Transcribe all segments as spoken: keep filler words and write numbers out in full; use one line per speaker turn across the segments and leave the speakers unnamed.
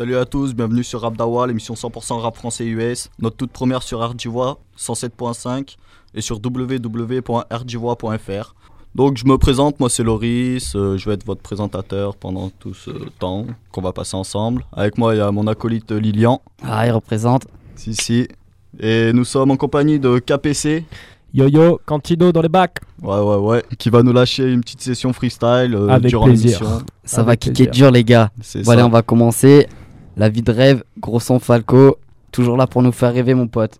Salut à tous, bienvenue sur Rap Dawa, l'émission cent pour cent rap français U S. Notre toute première sur R J Voix cent sept point cinq et sur w w w point r j voix point f r. Donc je me présente, moi c'est Loris, euh, je vais être votre présentateur pendant tout ce temps qu'on va passer ensemble. Avec moi il y a mon acolyte Lilian.
Ah, il représente.
Si, si. Et nous sommes en compagnie de K P C.
Yo yo, Cantino dans les bacs.
Ouais, ouais, ouais. Qui va nous lâcher une petite session freestyle euh,
Avec
durant
plaisir.
l'émission.
Ça
Avec
va kicker
plaisir.
dur, les gars.
C'est
Voilà,
ça.
on va commencer. La vie de rêve, gros son Falco. Toujours là pour nous faire rêver, mon pote.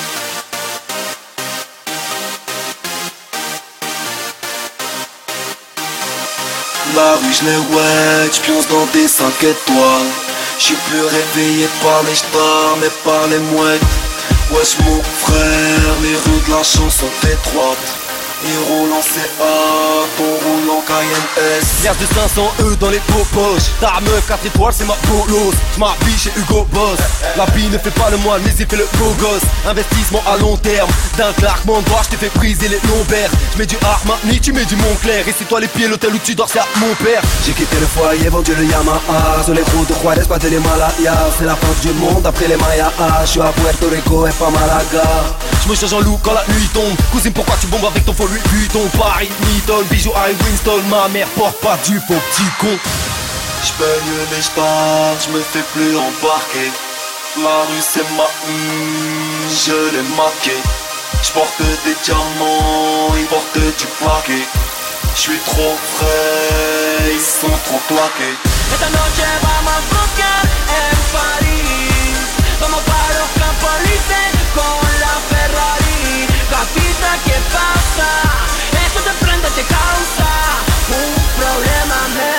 La rue je l'ai ouais, j'pionce dans des cinq étoiles. J'suis plus réveillé par les stars mais par les mouettes. Wesh mon frère, les rues de la chance sont étroites. Ils roulent en C A, ton roule en Cayenne S.
L'air de cinq cents E dans les beaux poches. Ta meuf quatre étoiles c'est ma bolos. J'm'habille chez Hugo Boss. La vie ne fait pas le moine mais il fait le beau gosse. Investissement à long terme. D'un claquement de doigts j't'ai fait briser les lombaires. J'mets du Armani, tu mets du Montclair. Et c'est toi les pieds, l'hôtel où tu dors c'est à mon père.
J'ai quitté le foyer, vendu le Yamaha. Sur les routes de Juarez, pas de l'Himalaya. C'est la fin du monde après les Mayas. J'suis à Puerto Rico et pas Malaga.
J'me change en loup quand la nuit tombe. Cousine pourquoi tu bombes avec ton faux Louis Vuitton. Paris, Newton, bijoux Harry Winston. Ma mère porte pas du faux petit con.
J'paye les stars, j'me fais plus embarquer. La rue c'est ma hum, je l'ai marqué. J'porte des diamants, ils portent du plaqué. J'suis trop frais, ils sont trop claqués.
Esta noche vamos a bloquear en París. Vamos para los Campos Elíseos con la Ferrari. Capita, ¿qué pasa? Eso te prende, te causa un problema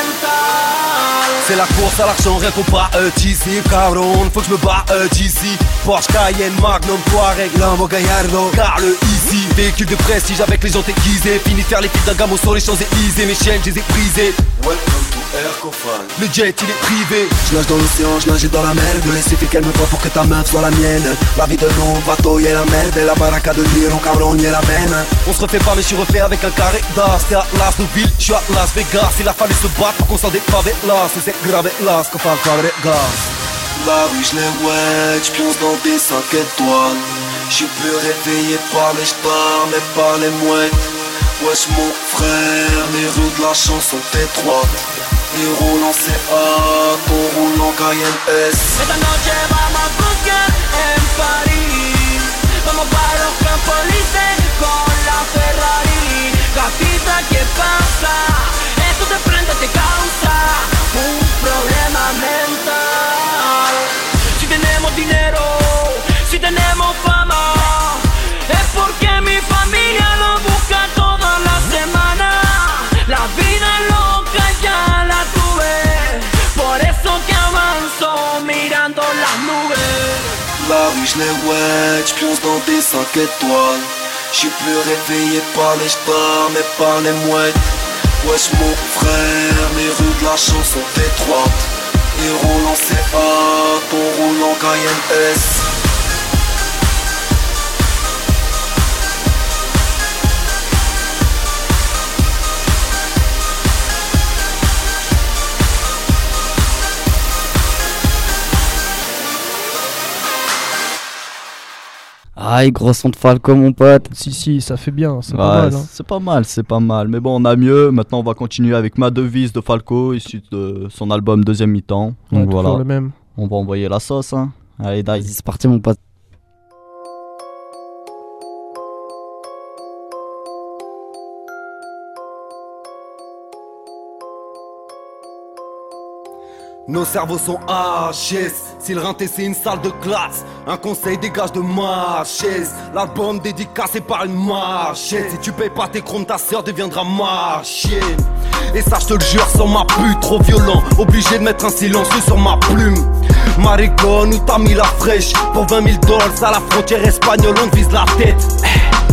mental.
C'est la course à l'argent, rien qu'on pas euh, d'ici. Cabron, faut que je me bats euh, d'ici. Porsche Cayenne, Magnum, Touareg, Lambo Gallardo, car le easy. Véhicule de prestige avec les gens aiguisés. Fini de faire les filles d'un gamin sur les Champs-Élysées. Mes chaînes, je les ai brisées.
Welcome to Ercofan.
Le jet, il est privé.
Je nage dans l'océan, je nage dans la mer. Il suffit qu'elle me voie pour que ta meuf soit la mienne. La vie de l'homme, bateau, y'a la merde. Et la baraka de Liron, cabron, y'a la veine.
On se refait pas, mais je suis refait avec un carré d'as. T'es à Las Vegas, je suis à Las Vegas. Il a fallu se battre pour qu'on s'en défave là. C'est grave là, ce qu'on parle pas de gaz.
La rue je l'ai ouais, j'pionce dans des cinq étoiles. J'suis plus réveillé par les stars mais par les mouettes. Wesh mon frère, les rues de la chance sont étroites. Ils roulent en C A, ton roule en Cayenne S.
Esta noche vamos a bloquear en París. Vamos para los Campos Elíseos con la Ferrari. Capita, ¿qué pasa? Eso te prende, te causa un problema mental. Si tenemos dinero, si tenemos fama, es porque mi familia lo busca toda la semana. La vida es loca, ya la tuve, por eso que avanzo mirando las nubes.
La rue je l'ai ouais, j'pionce dans des cinq étoiles. J'suis plus réveillé par les stars mais par les mouettes. Wesh mon frère, les rues de la chance sont étroites. Ils roulent en C A, ton roule en Cayenne S.
Aïe, gros son de Falco, mon pote.
Si, si, ça fait bien, c'est
Ouais,
pas mal. Hein.
c'est pas mal, c'est pas mal. Mais bon, on a mieux. Maintenant, on va continuer avec Ma devise de Falco, issue de son album Deuxième Mi-temps.
Ouais,
Donc
toujours
voilà,
le même.
on va envoyer la sauce. Hein. Allez,
Vas-y,
dice.
c'est parti, mon pote.
Nos cerveaux sont hachés. Si le rinté c'est une salle de classe, un conseil dégage de ma chaise. L'album dédicacé par une machette. Si tu payes pas tes chromes, ta sœur deviendra ma chienne. Et ça je te le jure, sans ma pute, trop violent. Obligé de mettre un silencieux sur ma plume. Maricone, où t'as mis la fraîche? Pour vingt mille dollars à la frontière espagnole, on te vise la tête.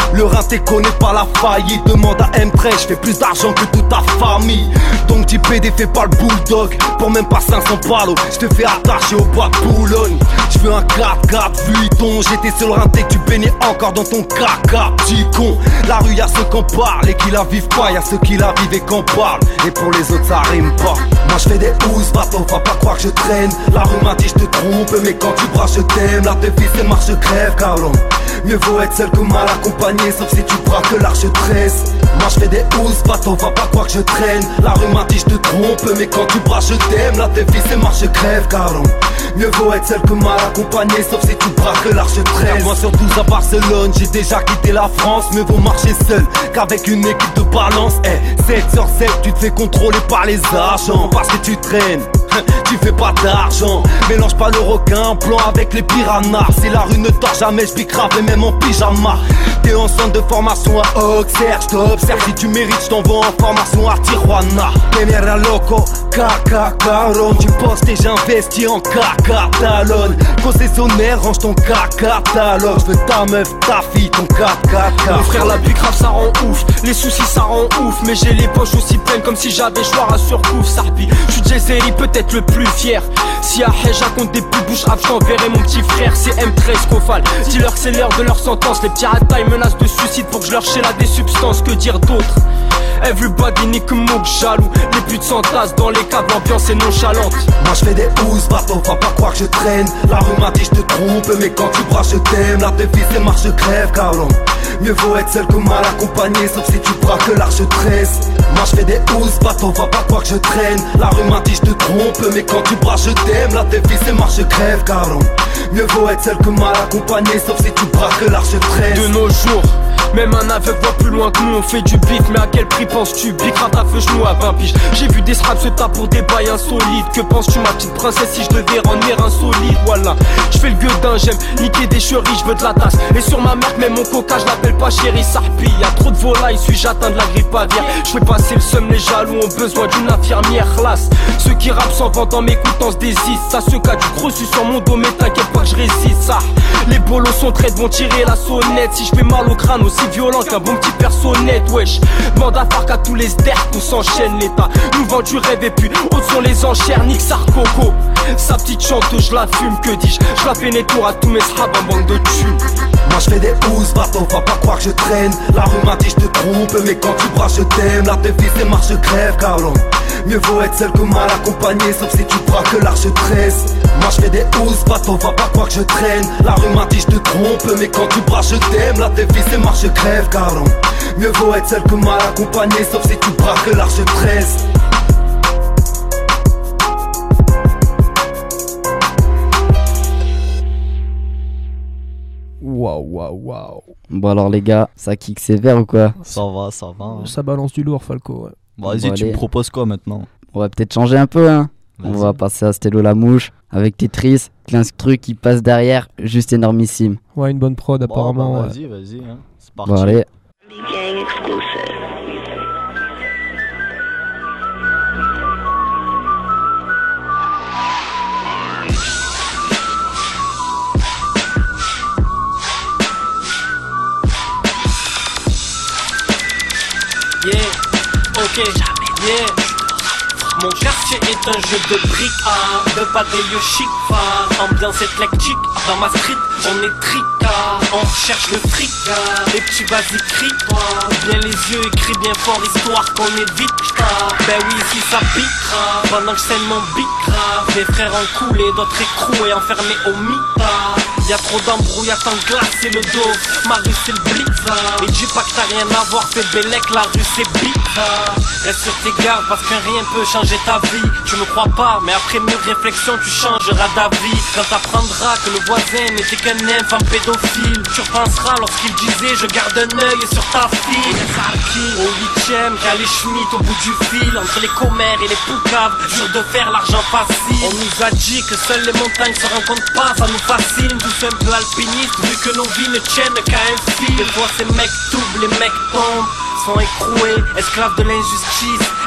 Le rinté connaît pas la faillite. Demande à M treize, j'fais plus d'argent que toute ta famille. Donc petit P D fait pas le bulldog. Pour même pas cinq cents palos, j'te fais attacher au bois de Boulogne. J'veux un quatre quatre Vuitton. J'étais sur le rinté que tu baignais encore dans ton caca, petit con. La rue y'a ceux qu'on parle et qui la vivent pas, y'a ceux qui la vivent et qu'on parle. Et pour les autres ça rime pas. Moi j'fais des housses, bateau, va pas croire que je traîne. La rue m'a dit j'te trompe, mais quand tu braches je t'aime. La te fils et marche crève, cabrón. Mieux vaut être seul que mal accompagné, sauf si tu braques l'arche tresse. Moi j'fais des housses, bateau, va pas croire que je traîne. La rue m'a dit j'te trompe, mais quand tu braches je t'aime. La te fils et marche crève, cabrón. Mieux vaut être seul que mal accompagné, sauf si tu braques l'arche tresse. Moi sur douze à Barcelone, j'ai déjà quitté la France. Mieux vaut marcher seul qu'avec une équipe de balance. Eh, sept sur sept, tu te fais contrôler par les agents. Parce que tu traînes, tu fais pas d'argent. Mélange pas le requin blanc avec les piranhas. Si la rue ne dort jamais, j'bicrave et même en pyjama. T'es en centre de formation à Auxerre, j't'observe. Si tu mérites, j't'envoie en formation à Tijuana. Primera loco, caca, caron. Tu postes et j'investis en caca, talonne. Concessionnaire, range ton caca, talonne. J'veux ta meuf, ta fille, ton caca, caca.
Mon frère, la bicrave ça rend ouf. Les soucis ça rend ouf. Mais j'ai les poches aussi pleines comme si j'avais choix à surcouf. Sarpi, j'suis Jay-Z, peut-être le plus fier. Si à Heja compte des plus bouches rap, j'enverrai mon petit frère. C'est M treize Kofal. Dis-leur c'est l'heure de leur sentence. Les petits ratailles menacent de suicide pour que je leur chie là des substances. Que dire d'autre? Everybody nique moque jaloux. Les putes s'entassent dans les caves, l'ambiance est nonchalante.
Moi j'fais des housses, bateau, va pas croire que je traîne. La rue m'a dit j'te trompe, mais quand tu braches je t'aime. La te fils et marche crève, cabrón. Mieux vaut être seul que mal accompagné, sauf si tu braques l'arche tresse. Moi j'fais des housses, bateau, va pas croire que je traîne. La rue m'a dit j'te trompe, mais quand tu braches je t'aime. La te fils et marche crève, cabrón. Mieux vaut être seul que mal accompagné, sauf si tu braques l'arche tresse.
De nos jours, même un aveugle voit plus loin que nous. On fait du bif, mais à quel prix penses-tu? Bicrave à feu genou à vingt piges. J'ai vu des straps se taper pour des bails insolites. Que penses-tu ma petite princesse si je devais rendre insolite? Voilà, je fais le gueudin, j'aime niquer des cheries, je veux de la tasse. Et sur ma mère, même mon coca, je l'appelle pas chérie. Sarpi, y'a trop de volailles, suis-je atteint de la grippe aviaire? Je fais passer le seum, les jaloux ont besoin d'une infirmière classe. Ceux qui rappent s'en vendent en m'écoutant se désistent. Ça se cas du gros su sur mon dos, mais t'inquiète pas que je résiste. Ça, les bolos sont traits, vont tirer la sonnette. Si je fais mal au crâne aussi violent qu'un bon petit personnette, wesh. Demande à Farc à tous les stères, tout s'enchaîne l'état. Nous vend du rêve et puis haute sont les enchères, nique Sarcoco. Sa petite chanteuse, je la fume, que dis-je? Je la fais nettour à tous mes srabs en banque de thunes.
Moi j'fais des housses, bateau, va pas croire que je traîne. La rue m'a dit j'te trompe, mais quand tu braches je t'aime. La te fils et marche crève, cabrón. Mieux vaut être seul que mal accompagné, sauf si tu braques l'arche tresse. Moi j'fais des housses, bateau, va pas croire que je traîne. La rue m'a dit j'te trompe, mais quand tu braches je t'aime. La te fils et marche crève, cabrón. Mieux vaut être seul que mal accompagné, sauf si tu braques l'arche tresse.
Waouh, waouh, waouh.
Bon alors les gars, ça kick sévère ou quoi?
Ça va, ça va. Hein.
Ça balance du lourd, Falco. Ouais.
Bon, vas-y,
Bon,
tu
allez.
me proposes quoi maintenant?
On va peut-être changer un peu hein. On
Vas-y.
va passer à Stello la mouche avec Tetris, quinze trucs qui passent derrière, juste énormissime.
Ouais, une bonne prod
Bon,
apparemment.
bah,
ouais.
vas-y, vas-y, hein. C'est parti.
Bon allez.
Gang exclusive.
Yeah, ok, yeah. Mon quartier est un jeu de briques, ah, de padaille chic, ah, ambiance éclectique. Dans ma street, on est tricard, on recherche le fric. Les petits vas-y crient, ah, bien les yeux écrit bien fort, histoire qu'on évite. Ah, ben oui, ici ça pique, ah, pendant que je saigne mon bic. Ah, mes frères ont coulé, d'autres écroués, enfermés au mita. Y'a trop d'embrouilles, y'a tant de glace, c'est le dos. Ma rue c'est le blitz, ah. Et dis pas que t'as rien à voir, c'est Bélec, la rue c'est bite. Ah. Reste sur tes gardes parce que rien peut changer ta vie. Tu me crois pas, mais après mûre réflexion tu changeras d'avis. Quand t'apprendras que le voisin n'était qu'un infâme pédophile, tu repenseras lorsqu'il disait je garde un œil sur ta fille. Au huitième, y'a les schmitts au bout du fil, entre les commères et les poucaves, dur de faire l'argent facile. On nous a dit que seules les montagnes se rencontrent pas, ça nous fascine. Tous un peu alpinistes vu que nos vies ne tiennent qu'à un fil. Des fois ces mecs doublent, les mecs tombent, sont écroués, esclaves de l'injustice.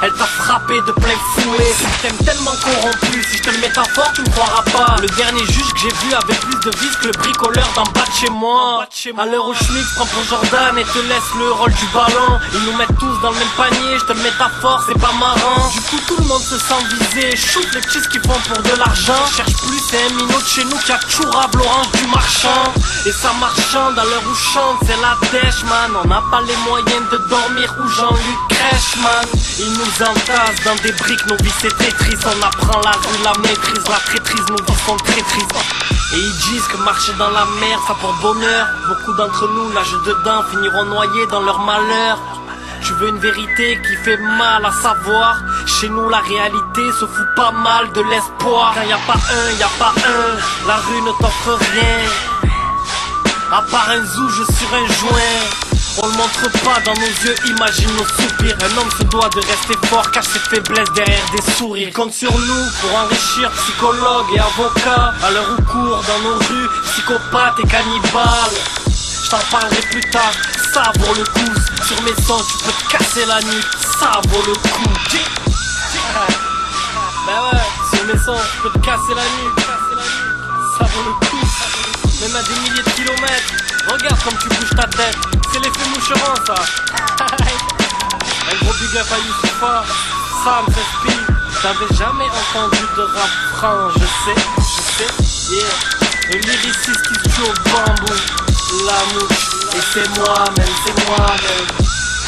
elle t'a frappé de plein fouet. Système tellement corrompu, si je te le métaphore tu me croiras pas. Le dernier juge que j'ai vu avait plus de vis que le bricoleur d'en bas de chez moi. À l'heure où Schmick prend pour Jordan et te laisse le rôle du ballon. Ils nous mettent tous dans le même panier, je te le métaphore, c'est pas marrant. Du coup tout le monde se sent visé, shoot les petits qui font pour de l'argent. Cherche plus, c'est un minot de chez nous qui a chourable l'orange du marchand. Et ça marchande à l'heure où chante, c'est la dèche man. On n'a pas les moyens de dormir où Jean-Luc crèche man. Ils nous entassent dans des briques, nos vies c'est Tetris. On apprend la rue, la maîtrise, la traîtrise, nos vies sont traîtrises. Et ils disent que marcher dans la mer ça porte bonheur. Beaucoup d'entre nous, l'âge dedans, finiront noyés dans leur malheur. Tu veux une vérité qui fait mal à savoir. Chez nous la réalité se fout pas mal de l'espoir. Quand y a pas un, y a pas un. La rue ne t'offre rien à part un zouge sur un joint. On le montre pas dans nos yeux, imagine nos soupirs. Un homme se doit de rester fort, cache ses faiblesses derrière des sourires. Compte sur nous pour enrichir psychologues et avocats. À l'heure où court dans nos rues, psychopathes et cannibales. Je t'en parlerai plus tard, ça vaut le coup. Sur mes sons tu peux te casser la nuque, ça vaut le coup. Ben ouais, sur mes sons tu peux te casser la nuque, ça vaut le coup. Même à des milliers de kilomètres, regarde comme tu bouges ta tête. C'est l'effet moucheron ça. Un gros big up à Youssoufa, Sam s'inspire. T'avais jamais entendu de rap franc, je sais, je sais, yeah. Un lyriciste qui se tue au bambou, la mouche, et c'est moi-même, c'est moi-même.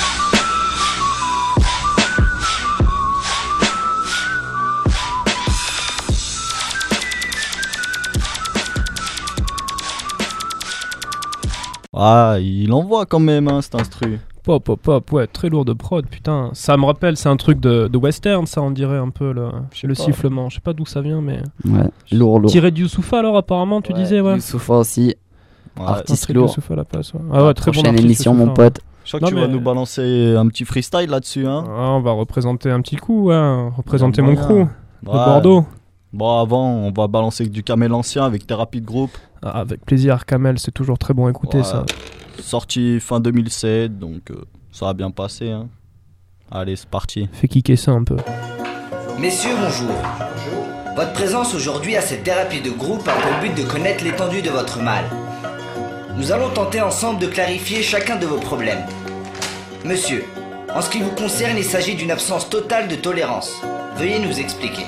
Ah, il envoie quand même, hein, cet instru.
Pop, pop, pop, ouais, très lourd de prod, putain. Ça me rappelle, c'est un truc de, de western, ça, on dirait un peu, le, le sifflement. Je sais pas d'où ça vient, mais...
Ouais, lourd, lourd.
Tiré de Youssoufa, alors, apparemment, tu
ouais,
disais, ouais.
Youssoufa aussi,
ouais,
artiste lourd.
Youssoufa à la place, ouais. Ah ouais, très bon
prochaine
artiste,
émission,
Youssoufa,
mon pote.
Je crois que
non,
tu
mais...
vas nous balancer un petit freestyle là-dessus, hein.
Ah, on va représenter un petit coup, ouais. Représenter
ouais,
mon
ouais.
crew,
Ouais.
de Bordeaux.
Bon, avant, on va balancer du Kamel ancien avec Thérapie de groupe.
Ah, avec plaisir, Kamel, c'est toujours très bon à écouter,
Ouais.
ça.
Sorti fin deux mille sept, donc euh, ça a bien passé, hein. Allez, c'est parti.
Fais kicker ça un peu.
Messieurs, bonjour. Votre présence aujourd'hui à cette thérapie de groupe a pour but de connaître l'étendue de votre mal. Nous allons tenter ensemble de clarifier chacun de vos problèmes. Monsieur, en ce qui vous concerne, il s'agit d'une absence totale de tolérance. Veuillez nous expliquer.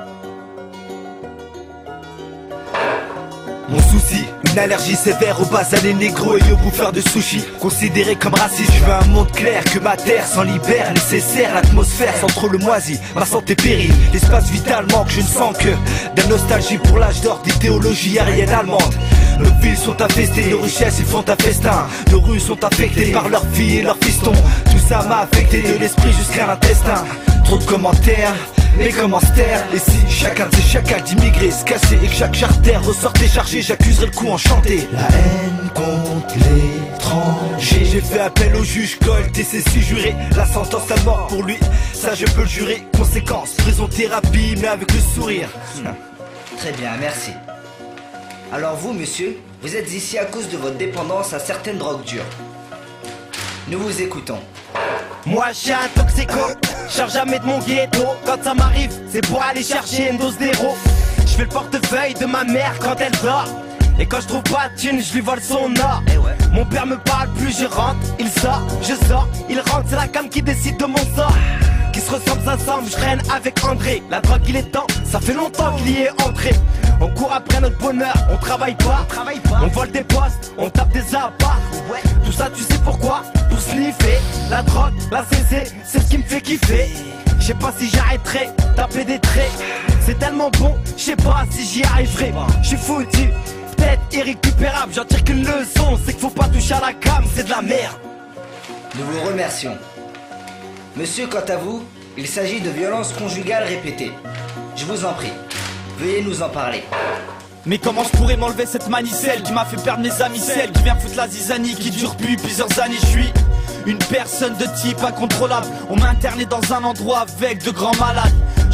Mon souci, une allergie sévère aux basanés négro et aux bouffeurs de sushi. Considéré comme raciste, je veux un monde clair, que ma terre s'en libère. Nécessaire, l'atmosphère sans trop le moisi. Ma santé périt, l'espace vital manque. Je ne sens que de nostalgie pour l'âge d'or d'idéologie aérienne allemande. Nos villes sont infestées, nos richesses ils font un festin. Nos rues sont affectées par leurs filles et leurs fistons. Tout ça m'a affecté de l'esprit jusqu'à l'intestin. Trop de commentaires, mais comment se taire? Et si chacun de ces chacals d'immigrer se cassait et que chaque charter ressortait chargé, j'accuserais le coup enchanté. La haine contre l'étranger. J'ai fait appel au juge Colt et c'est si juré. La sentence à mort pour lui, ça je peux le jurer. Conséquence, prison thérapie mais avec le sourire.
Très bien, merci. Alors vous, monsieur, vous êtes ici à cause de votre dépendance à certaines drogues dures. Nous vous écoutons.
Moi je suis un toxico, je sors jamais de mon ghetto. Quand ça m'arrive, c'est pour aller chercher une dose d'héros. Je fais le portefeuille de ma mère quand elle dort. Et quand je trouve pas de thune, je lui vole son or.
Eh ouais.
Mon père me parle plus, je rentre, il sort, je sors, il rentre, c'est la cam qui décide de mon sort. Qui se ressemble ensemble, je traîne avec André. La drogue il est temps, ça fait longtemps qu'il y est entré. On court après notre bonheur, on travaille pas, on, travaille pas. On vole des postes, on tape des apparts. Ouais. Tout ça tu sais pourquoi? Pour sniffer la drogue, la C C, c'est ce qui me fait kiffer. Je sais pas si j'arrêterai, taper des traits. C'est tellement bon, je sais pas si j'y arriverai. Je suis foutu, peut-être irrécupérable. J'en tire qu'une leçon, c'est qu'il faut pas toucher à la cam, c'est de la merde.
Nous vous remercions. Monsieur, quant à vous, il s'agit de violences conjugales répétées. Je vous en prie, veuillez nous en parler.
Mais comment je pourrais m'enlever cette manicelle qui m'a fait perdre mes amis, celle qui vient foutre la zizanie qui dure depuis plusieurs années. Je suis une personne de type incontrôlable. On m'a interné dans un endroit avec de grands malades. Je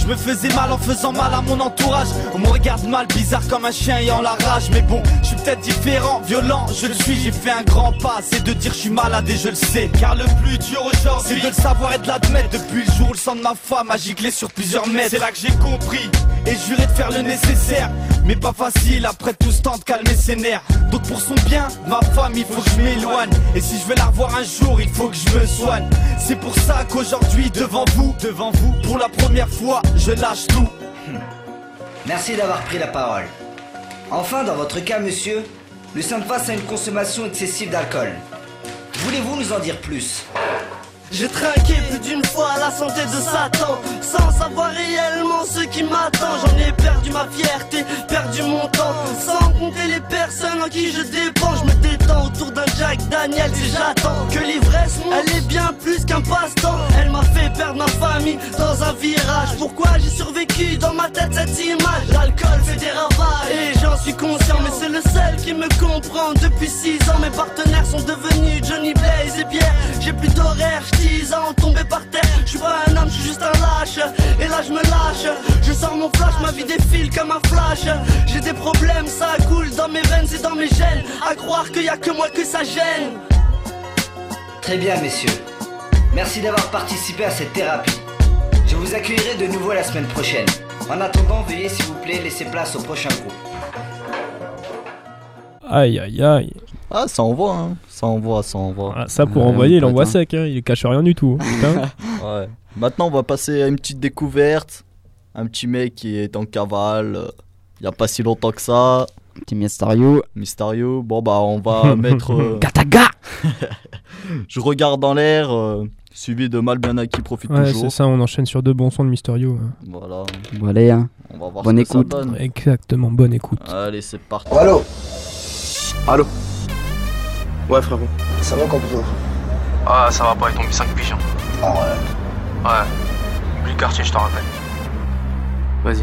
me faisais mal en faisant mal à mon entourage. On me regarde mal, bizarre comme un chien ayant la rage. Mais bon, je suis peut-être différent, violent, je le suis. J'ai fait un grand pas, c'est de dire je suis malade et je le sais. Car le plus dur aujourd'hui, c'est de le savoir et de l'admettre. Depuis le jour où le sang de ma femme a giclé sur plusieurs mètres, c'est là que j'ai compris et juré de faire le nécessaire. Mais pas facile après tout ce temps de calmer ses nerfs. Donc pour son bien, ma femme, il faut que je m'éloigne. Et si je veux la revoir un jour, il faut que je me soigne. C'est pour ça qu'aujourd'hui, devant vous, devant vous, pour la première fois, je lâche tout.
Merci d'avoir pris la parole. Enfin, dans votre cas, monsieur, nous sommes face à une consommation excessive d'alcool. Voulez-vous nous en dire plus ?
J'ai trinqué plus d'une fois à la santé de Satan, sans savoir réellement ce qui m'attend. J'en ai perdu ma fierté, perdu mon temps, sans compter les personnes en qui je dépends. Je me détends autour d'un Jack Daniels et j'attends que l'ivresse, elle est bien plus qu'un passe-temps. Elle m'a fait perdre ma famille dans un virage. Pourquoi j'ai survécu dans ma tête cette image? L'alcool fait des ravages et j'en suis conscient, mais c'est le seul qui me comprend. Depuis six ans mes partenaires sont devenus Johnny Blaze et Pierre. J'ai plus d'horaire, dix ans tombé par terre. Je suis pas un homme, je suis juste un lâche. Et là je me lâche, je sors mon flash, ma vie défile comme un flash. J'ai des problèmes, ça coule dans mes veines et dans mes gènes. À croire qu'il y a que moi que ça gêne.
Très bien messieurs, merci d'avoir participé à cette thérapie. Je vous accueillerai de nouveau la semaine prochaine. En attendant, veuillez s'il vous plaît laisser place au prochain groupe.
Aïe aïe aïe.
Ah, ça envoie, hein. Ça envoie, ça envoie.
Ah, ça pour
ouais,
envoyer, il
putain.
envoie sec, hein. Il cache rien du tout. Putain.
Ouais. Maintenant, on va passer à une petite découverte. Un petit mec qui est en cavale. euh, Il n'y a pas si longtemps que ça.
Petit Mysterio.
Mysterio. Bon, bah, on va mettre. euh,
Kataga.
Je regarde dans l'air. euh, Suivi de Malbana qui profite
Ouais,
toujours.
c'est ça, on enchaîne sur deux bons sons de Mysterio. hein.
Voilà.
Bon, allez, hein.
On va voir
Bonne
ce que ça
écoute.
donne.
Exactement, bonne écoute.
Allez, c'est parti.
Allô.
Allô. Ouais frérot.
Ça va comme ça?
Ah ça va pas, il tombe cinq pigeons.
Ah ouais.
Ouais. Oublie le quartier, je t'en rappelle. Vas-y.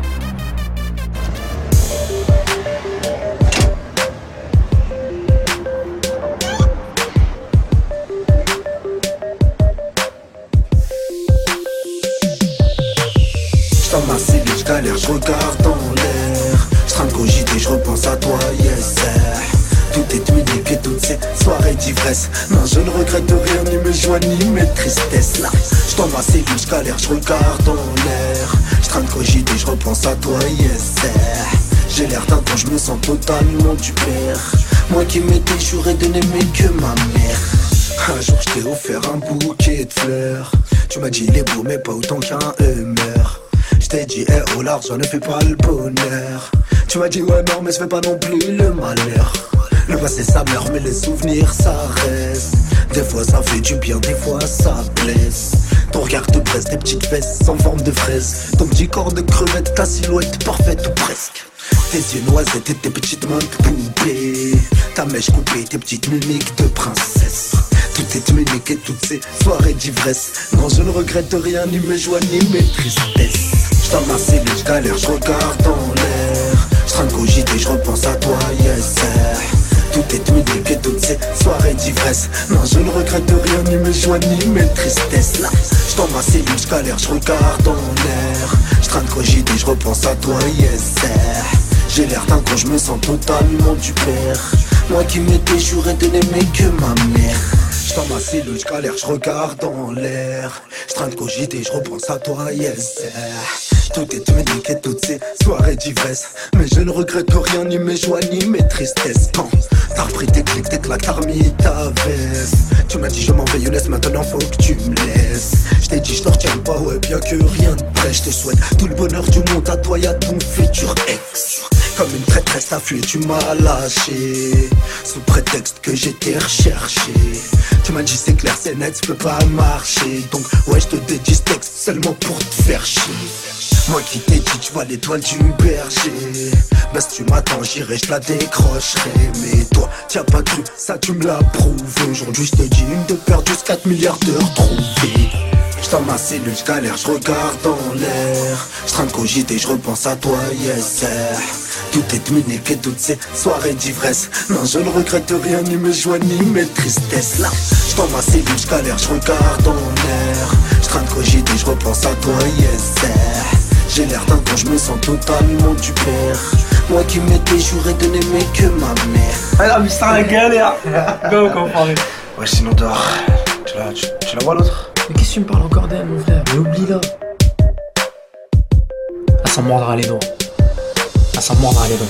J'tends ma cellule, j'galère, j'regarde dans l'air. J'train de cogiter, j'repense à toi, yes sir. Tout est unique et toutes ces soirées d'ivresse. Non, je ne regrette rien, ni mes joies, ni mes tristesses. Là, j'tends ma cellule, j'galère, j'regarde dans l'air. J'train de cogiter, j'repense à toi, yes sir. J'ai l'air d'un con, j'me sens totalement du père. Moi qui m'étais juré de n'aimer que ma mère. Un jour je t'ai offert un bouquet de fleurs. Tu m'as dit il est beau mais pas autant qu'un humeur. Je t'ai dit eh oh l'argent ne fait pas le bonheur. Tu m'as dit ouais non mais je fais pas non plus le malheur. Le passé ça meurt mais les souvenirs ça reste. Des fois ça fait du bien, des fois ça blesse. Ton regard te presse, tes petites fesses en forme de fraise. Ton petit corps de crevette, ta silhouette parfaite ou presque. Tes yeux noisettes et tes petites mains de poupée. Ta mèche coupée, tes petites mimiques de princesse. Tout est unique et toutes ces soirées d'ivresse. Non je ne regrette rien, ni mes joies, ni mes tristesses. J'tends ma cellule, j'galère, j'regarde dans l'air. J'train de cogiter, j'repense à toi, yes sir. Tout est unique et toutes ces soirées d'ivresse. Non je ne regrette rien, ni mes joies, ni mes tristesses. Là, j'tends ma cellule, j'galère, j'regarde dans l'air. J'train de cogiter, j'repense à toi, yes sir. J'ai l'air d'un con, j'me sens totalement du père. Moi qui m'étais juré de n'aimer que ma mère. J'tends ma cellule, j'galère, j'regarde dans l'air. J'train de cogiter, j'repense à toi, yes sir. Tout est unique et toutes ces soirées d'ivresse. Mais je ne regrette rien, ni mes joies, ni mes tristesses. Quand t'as repris tes clics, tes claques, t'as remis ta veste. Tu m'as dit je m'en vais, laisse, maintenant faut que tu me laisses. Je t'ai dit je te retiens pas, ouais, bien que rien de près. Je te souhaite tout le bonheur du monde à toi et à ton futur ex. Comme une traîtresse t'as fui et tu m'as lâché. Sous prétexte que j'étais recherché. Tu m'as dit c'est clair, c'est net, ça peut pas marcher. Donc ouais je te dédie ce texte seulement pour te faire chier. Moi qui t'ai dit tu vois l'étoile du berger. Bah si tu m'attends j'irai, je la décrocherai. Mais toi t'y as pas cru, ça tu me l'as prouvé. Aujourd'hui je te dis une de perdue, quatre milliards de retrouvés. J'tends ma cellule, j'galère, j'regarde dans l'air. J'train de cogiter, j'repense à toi, yes sir. Tout est unique et toutes ces soirées d'ivresse. Non je ne regrette rien, ni mes joies, ni mes tristesses. Là, j'tends ma cellule, j'galère, j'regarde dans l'air. J'train de cogiter, j'repense à toi, yes sir. J'ai l'air d'un con, je me sens totalement du père. Moi qui m'étais juré de n'aimer que ma mère.
Ah mais c'est un galère. Go, qu'on parlait. Ouais, sinon dehors. Tu la, tu, tu la vois l'autre?
Mais qu'est-ce que tu me parles encore d'elle, mon frère? Mais oublie-la. Elle s'en mordra les dents. Elle s'en mordra les dents.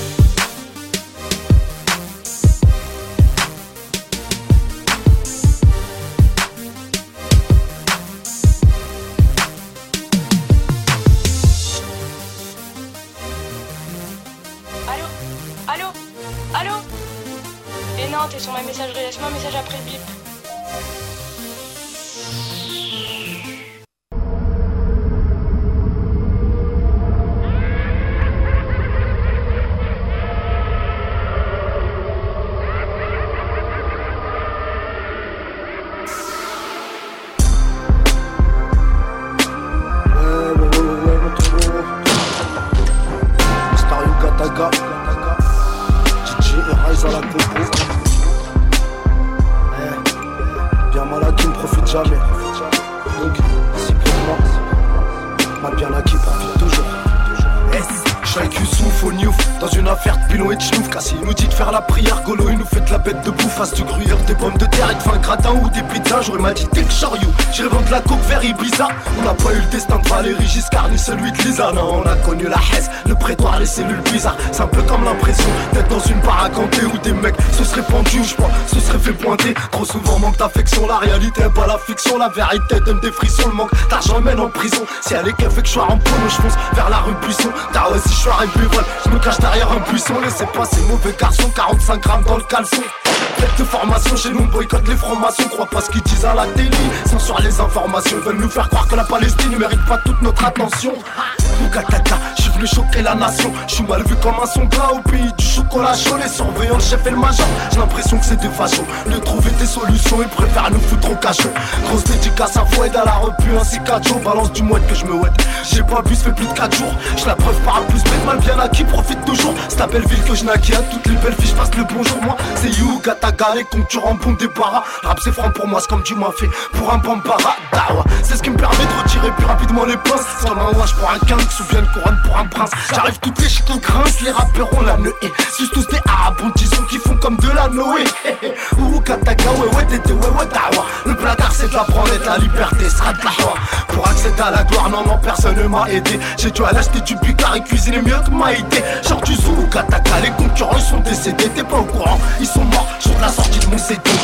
T'es sur ma messagerie, laisse-moi un message après le bip.
Jamais. Donc, si pour moi, ma bien acquis profite toujours. Je suis avec Youssouf au Niouf, dans une affaire de pilon et de chnouf. Cassie nous dit de faire la prière, Golo il nous fait de la bête de bouffe. Face du gruyère, des pommes de terre et de fin gratin ou des pizzas. J'aurais m'a dit take chariot, j'irai vendre la coke vers Ibiza. On n'a pas eu le destin de Valérie Giscard ni celui de Lisa. Non, on a connu la Hesse, le prétoire, les cellules bizarres. C'est un peu comme l'impression d'être dans une baraque hantée où des mecs se seraient pendus, je crois, se seraient fait pointer. Trop souvent manque d'affection, la réalité est pas la fiction. La vérité donne des frissons, le manque d'argent mène en prison. Si elle est qu'elle fait que je sois en pomme, je fonce vers la rue Buisson. T'as aussi je suis arrivé, voilà, je me cache derrière un buisson. Laissez passer mauvais garçon, quarante-cinq grammes dans le caleçon. Faites de formation chez nous, boycott les francs-maçons. Crois pas ce qu'ils disent à la télé, sans sur les informations. Ils veulent nous faire croire que la Palestine ne mérite pas toute notre attention. Boukakaka, je suis venu choquer la nation. Je suis mal vu comme un son plat au pays du chocolat chaud. Les surveillants, le chef et le major, j'ai l'impression que c'est des fachos. De trouver des solutions, ils préfèrent nous foutre au cachot. Grosse dédicace à Foued, à la repu ainsi qu'à Joe. Balance du mouette que je me ouette. J'ai pas bu, ça fait plus de quatre jours. Je la preuve par un plus bête, mal bien acquis, profite toujours. C'est ta belle ville que je naquis, à toutes les belles filles, je passe le bonjour. Moi, c'est You, Gataga, les concurrents bon débarras. Rap c'est franc pour moi, c'est comme tu m'as fait pour un bambara. Dawa, c'est ce qui me permet de retirer plus rapidement les pinces. C'est comme un wash pour un king, sous bien une couronne pour un prince. J'arrive toutes les chiens grincent, les rappeurs ont la neuée. Sus tous des arabes, disons qui font comme de la Noé. Ouh, Gataga, ouais, ouais, tété, ouais, ouais, dawa. Le placard c'est de la branlette, la liberté sera de la joie. Pour accéder à la gloire, non, non, personne ne m'a aidé. J'ai dû aller acheter du bicard et cuisiner mieux que Maïté. Genre du zoo, Gataga, les concurrents ils sont décédés, t'es pas au courant, ils sont morts, sur la sortie de mon C D.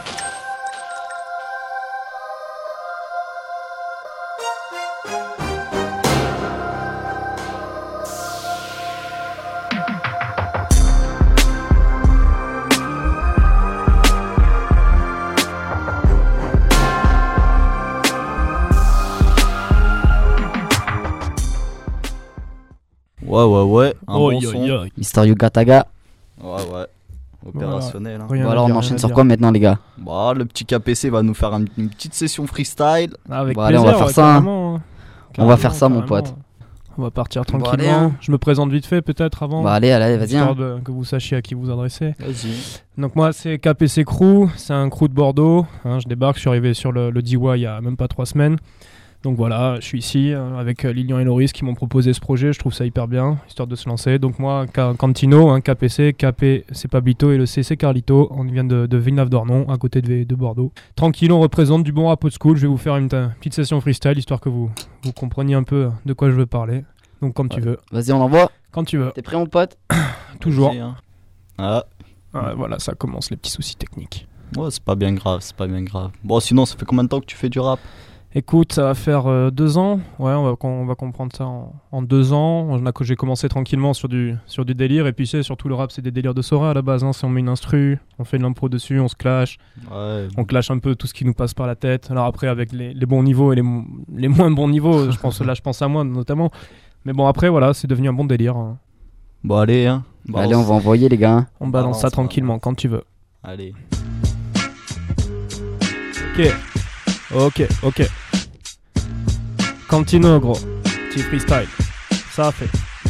Ouais, ouais, ouais. Un
oh,
bon
yo,
son.
yo.
Mister Yugataga.
Ouais, ouais. Opérationnel.
Voilà.
Hein.
Bon, alors on enchaîne sur quoi maintenant, les gars?
Bah, le petit K P C va nous faire un, une petite session freestyle.
Avec
bon,
plaisir,
allez, on va faire
ouais,
ça.
carrément, hein.
On va faire ça, mon pote.
On va partir
Bon,
tranquillement.
allez, hein.
Je me présente vite fait, peut-être avant.
Bah, allez, allez, vas-y.
Histoire
Hein.
de, que vous sachiez à qui vous adressez.
Vas-y.
Donc, moi, c'est K P C Crew. C'est un crew de Bordeaux. Hein, je débarque. Je suis arrivé sur le, le D Y il y a même pas trois semaines. Donc voilà, je suis ici euh, avec euh, Lilian et Loris qui m'ont proposé ce projet. Je trouve ça hyper bien, histoire de se lancer. Donc moi, Ca- Cantino, hein, K P C, K P c'est Pablito et le C c'est Carlito. On vient de, de Villeneuve-d'Ornon, à côté de, de Bordeaux. Tranquille, on représente du bon rap old school. Je vais vous faire une ta- petite session freestyle, histoire que vous, vous compreniez un peu de quoi je veux parler. Donc comme tu
Ouais.
veux.
Vas-y, on envoie.
Quand tu veux.
T'es prêt, mon pote?
Toujours.
Vas-y, hein. Ah.
Ouais, voilà, ça commence les petits soucis techniques.
Ouais, c'est pas bien grave, c'est pas bien grave. Bon, sinon, ça fait combien de temps que tu fais du rap?
Écoute, ça va faire euh, deux ans. Ouais, on va, on va comprendre ça en, en deux ans. On a- J'ai commencé tranquillement sur du, sur du délire. Et puis, c'est surtout le rap, c'est des délires de Sora à la base. Hein. Si on met une instru, on fait de l'impro dessus, on se clash.
Ouais.
On clash un peu tout ce qui nous passe par la tête. Alors après, avec les, les bons niveaux et les, mo- les moins bons niveaux, je pense, là, je pense à moi notamment. Mais bon, après, voilà, c'est devenu un bon délire. Hein.
Bon, allez, hein.
Bah, allez, on va envoyer, les gars. Hein.
On balance
Balance,
ça tranquillement quand tu veux.
Allez.
Ok, ok, ok. Cantino, gros. Petit freestyle. Ça a fait.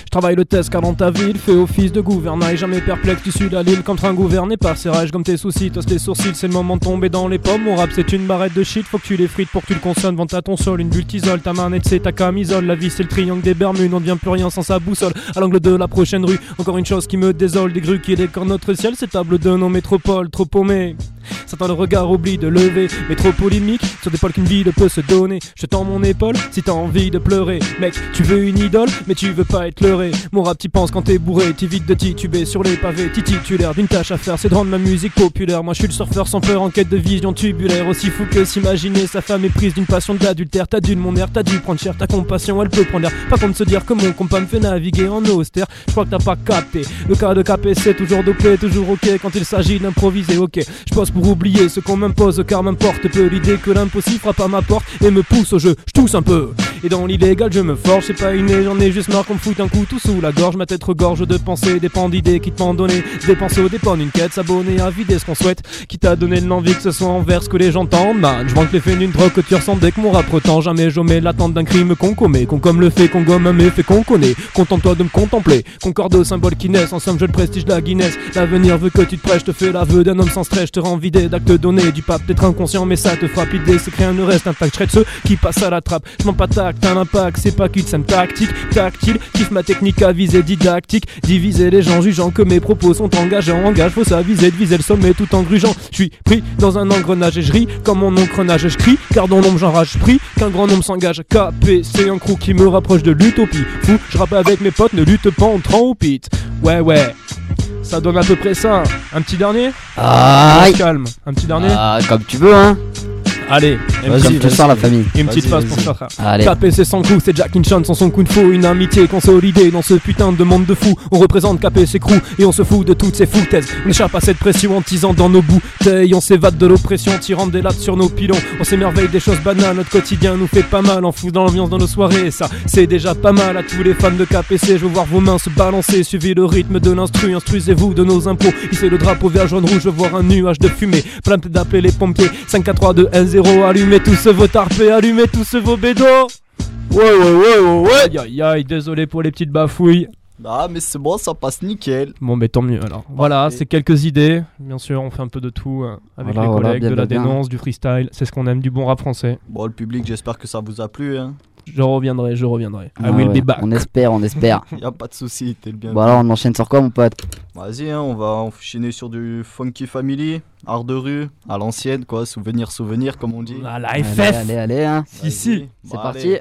Je travaille le test car dans ta ville, fais office de gouvernail. Jamais perplexe, tu suis la ligne comme train gouverné par ces rages comme tes soucis. Tosse les sourcils, c'est le moment de tomber dans les pommes. Mon rap c'est une barrette de shit, faut que tu les frites pour que tu le consommes. Vente à ton sol, une bulle t'isole, ta manette c'est ta camisole. La vie c'est le triangle des Bermudes, on ne devient plus rien sans sa boussole. À l'angle de la prochaine rue, encore une chose qui me désole. Des grues qui décorent notre ciel, c'est table de nos métropoles, trop paumé. Certains le regard oublie de lever, mais trop polémique sur des pôles qu'une ville peut se donner. Je tends mon épaule si t'as envie de pleurer. Mec, tu veux une idole, mais tu veux pas être leurré. Mon rap t'y penses quand t'es bourré, t'évites de tituber sur les pavés. T'y titulaire d'une tâche à faire, c'est de rendre ma musique populaire. Moi je suis le surfeur sans peur en quête de vision tubulaire. Aussi fou que s'imaginer sa femme est prise d'une passion d'adultère. T'as dû de mon air, t'as dû prendre cher, ta compassion elle peut prendre l'air. Pas comme de se dire que mon compas me fait naviguer en austère. Je crois que t'as pas capté, le cas de K P C toujours dopé, toujours ok quand il s'agit d'improviser. Ok, je pose pour oublier ce qu'on m'impose car m'importe peu l'idée que l'impossible frappe à ma porte et me pousse au jeu, je tousse un peu. Et dans l'illégal je me forge, c'est pas inné, j'en ai juste marre qu'on me foute un coup tout sous la gorge. Ma tête regorge de pensées, dépend d'idées qui te m'ont donné. Dépenser au dépend d'une quête, s'abonner à vider ce qu'on souhaite. Qui t'a donné l'envie que ce soit envers ce que les gens entendent. Man, je manque l'effet d'une drogue que tu ressens dès que mon rap retend. Jamais j'omets l'attente d'un crime qu'on commet, qu'on comme le fait, qu'on gomme un méfait qu'on connaît. Contente-toi de me contempler, concorde aux symboles qui naissent. En somme je le prestige la Guinness. L'avenir veut que tu te prêches, je te fais l'aveu d'un homme sans stress. Je te rends vidé d'actes donnés, du pape peut-être inconscient mais ça te frappe. L'idée c'est que rien ne reste intact, je traite ceux qui passent à la trappe. Je m'en pas tact, un impact, c'est pas cul, ça me tactique, tactile, kiffe ma technique à viser didactique. Diviser les gens jugeant que mes propos sont engageants. Engage, faut s'aviser de viser le sommet tout en grugeant. Je suis pris dans un engrenage et je ris comme mon engrenage je crie. Car dans l'ombre j'enrage, je prie qu'un grand nombre s'engage. K P c'est un crew qui me rapproche de l'utopie. Fou, je rappe avec mes potes, ne lutte pas, on trompite. Ouais ouais, ça donne à peu près ça. Un petit dernier?
Ah,
calme. Un petit dernier?
Ah, comme tu veux hein.
Allez,
vas-y, tu sors la famille.
Une petite phase pour ça.
Allez.
K P C sans coup, c'est Jack Inchon sans son coup de fou. Une amitié consolidée dans ce putain de monde de fous. On représente K P C Crew et on se fout de toutes ces foutaises. On échappe à cette pression en tisant dans nos bouteilles. On s'évade de l'oppression, tirant des lattes sur nos pilons. On s'émerveille des choses banales, notre quotidien nous fait pas mal. On fout dans l'ambiance dans nos soirées, et ça c'est déjà pas mal. À tous les fans de K P C, je veux voir vos mains se balancer. Suivez le rythme de l'instru, instruisez-vous de nos impôts. Hissez le drapeau vert, jaune, rouge, je veux voir un nuage de fumée. Plein d'appeler les pompiers, cinq, quatre, trois, deux, un, zéro. Allumez tous vos tarpés, allumez tous vos bédos. Ouais ouais ouais ouais ouais. Aïe aïe aïe, désolé pour les petites bafouilles.
Ah mais c'est bon, ça passe nickel.
Bon mais tant mieux alors. Voilà, c'est quelques idées. Bien sûr, on fait un peu de tout euh, avec
voilà,
les
voilà,
collègues,
bien,
de la
bien,
dénonce, bien. Du freestyle. C'est ce qu'on aime, du bon rap français.
Bon le public, j'espère que ça vous a plu hein.
Je reviendrai, je reviendrai.
Ah
I will
ouais,
be back.
On espère, on espère.
Y'a pas de soucis, t'es le bienvenu.
Bon alors on enchaîne sur quoi mon pote?
Vas-y hein, on va enchaîner sur du Funky Family, art de rue, à l'ancienne quoi, souvenir souvenir comme on dit.
À la F F.
Allez allez allez hein.
Si si.
C'est
bah,
parti.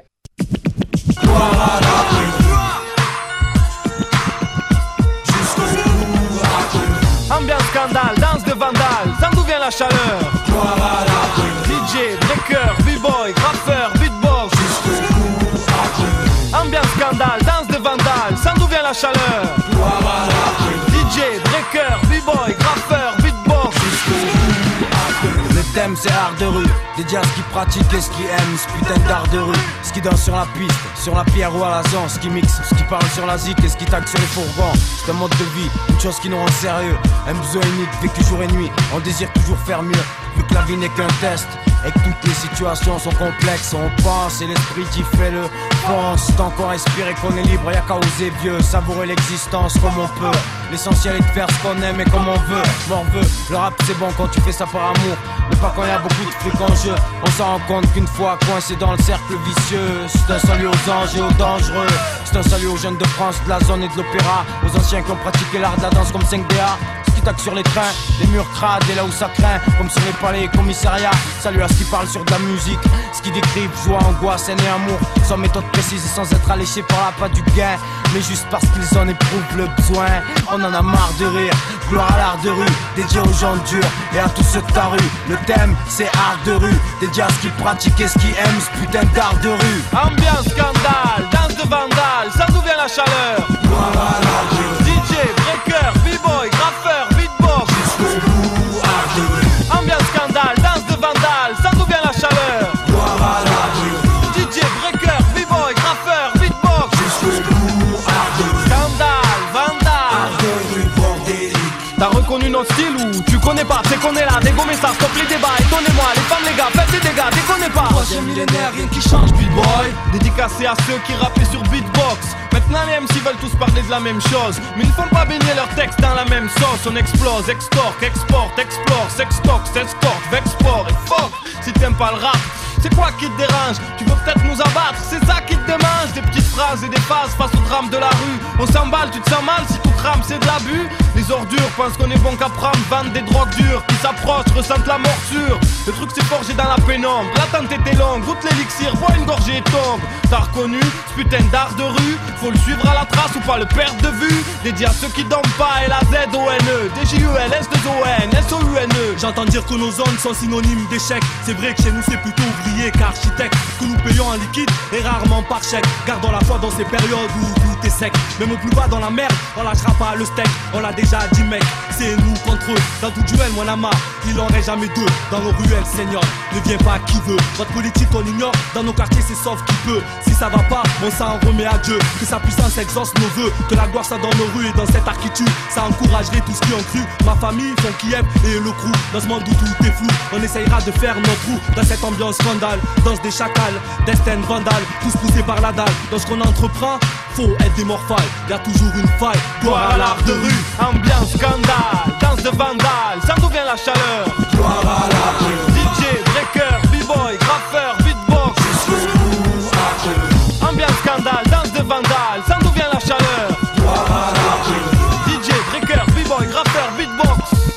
Ambiance scandale, danse de vandale, ça d'où vient la chaleur? D J, breaker, b-boy, graffeur, beatbox. Ambiance scandale, danse de vandale, ça d'où vient la chaleur? D J, breaker, b-boy, graffeur, beatbox.
Le thème c'est art de rue, dédié à ce qui pratique et ce qui aime, ce putain d'art de rue. Ce qui danse sur la piste, sur la pierre ou à la zone, ce qui mixe, ce qui parle sur la zik et ce qui tague sur les fourgons. C'est un mode de vie, une chose qui nous rend sérieux. Un besoin unique, vécu jour et nuit, on désire toujours faire mieux. Vu que la vie n'est qu'un test, et que toutes les situations sont complexes, on pense et l'esprit qui fait le pense. Tant qu'on respire et qu'on est libre, y'a qu'à oser vieux, savourer l'existence comme on peut. L'essentiel est de faire ce qu'on aime et comme on veut. M'en veut, le rap c'est bon quand tu fais ça par amour, mais pas quand y'a beaucoup de trucs en jeu. On s'en rend compte qu'une fois coincé dans le cercle vicieux. C'est un salut aux anges et aux dangereux. C'est un salut aux jeunes de France, de la zone et de l'opéra. Aux anciens qui ont pratiqué l'art de la danse comme cinq D A. Ce qui taque sur les trains, les murs crades et là où ça craint, comme sur les palais et commissariats. Salut à ceux qui parlent sur de la musique, ce qui décrivent joie, angoisse, haine et amour, sans méthode précise et sans être alléché par la pas du gain, mais juste parce qu'ils en éprouvent le besoin. On en a marre de rire, gloire à l'art de rue, dédié aux gens durs et à tous ceux de ta rue. Le thème c'est art de rue, dédié à ce qui pratiquent et ce qui aiment ce putain d'art de rue.
Ambiance scandale, danse de vandale, ça d'où vient la chaleur? D J, breaker, b-boy, graffeur, beatbox. Ambiance scandale, danse de vandale, ça d'où vient la chaleur? D J, breaker, b-boy, graffeur, beatbox. Scandale, vandale. T'as reconnu notre style ou tu connais pas? C'est qu'on est là, dégommez ça, stop les débats, étonnez-moi, les femmes les gars, faites des dégâts, déconnez pas.
Troisième millénaire, rien qui change, b-boy.
Dédicacé à ceux qui rappaient sur beatbox. Mettre
Maintenant les M C veulent tous parler de la même chose, mais ils font pas baigner leurs textes dans la même sauce. On explose, extorque, exporte, explore, sextoque, s'escorte, vexport et fuck. Si t'aimes pas le rap, c'est quoi qui te dérange? Tu veux peut-être nous abattre, c'est ça qui te démange. Des petites phrases et des phases face au drame de la rue. On s'emballe, tu te sens mal si tout crame, c'est de l'abus. Les ordures pensent qu'on est bon qu'à prendre, vendent des drogues dures. Qui s'approchent, ressentent la morsure. Le truc c'est forgé dans la pénombre. L'attente était longue, goûte l'élixir, bois une gorgée et tombe. T'as reconnu ce putain d'art de rue? Faut le suivre à la trace ou pas le perdre de vue. Dédié à ceux qui dorment pas, L A Z O N E D J U L S deux O N S O U N E.
J'entends dire que nos zones sont synonymes d'échec. C'est vrai que chez nous c'est plutôt ouvrier qu'architecte, que nous payons en liquide et rarement par chèque. Gardons la foi dans ces périodes où tout est sec. Même au plus bas dans la merde, on lâchera pas le steak. On l'a déjà dit mec, c'est nous contre eux. Dans tout duel, mon ama, il en reste jamais deux. Dans nos ruelles, seigneur, ne viens pas qui veut. Votre politique on ignore, dans nos quartiers c'est sauf qui peut. Si ça va pas, on s'en remet à Dieu. Que sa puissance exauce nos vœux, que la gloire soit dans nos rues et dans cette architecture. Ça encouragerait tout ce qui ont cru. Ma famille, son Kiev et le crew. Dans ce monde où tout est flou, on essayera de faire notre trou. Dans cette ambiance scandale, danse des chacals, destin vandale, tous poussés par la dalle. Dans ce qu'on entreprend, faut être des morphales. Y'a toujours une faille, gloire à l'art de rue.
Ambiance scandale, danse de vandale, ça d'où vient la chaleur?
Gloire à l'art de rue.
D J, breaker, b-boy, graffeur, beatbox. Ambiance scandale, danse de vandale, ça d'où vient la chaleur?
Gloire à l'art de rue.
D J, breaker, b-boy, graffeur, beatbox.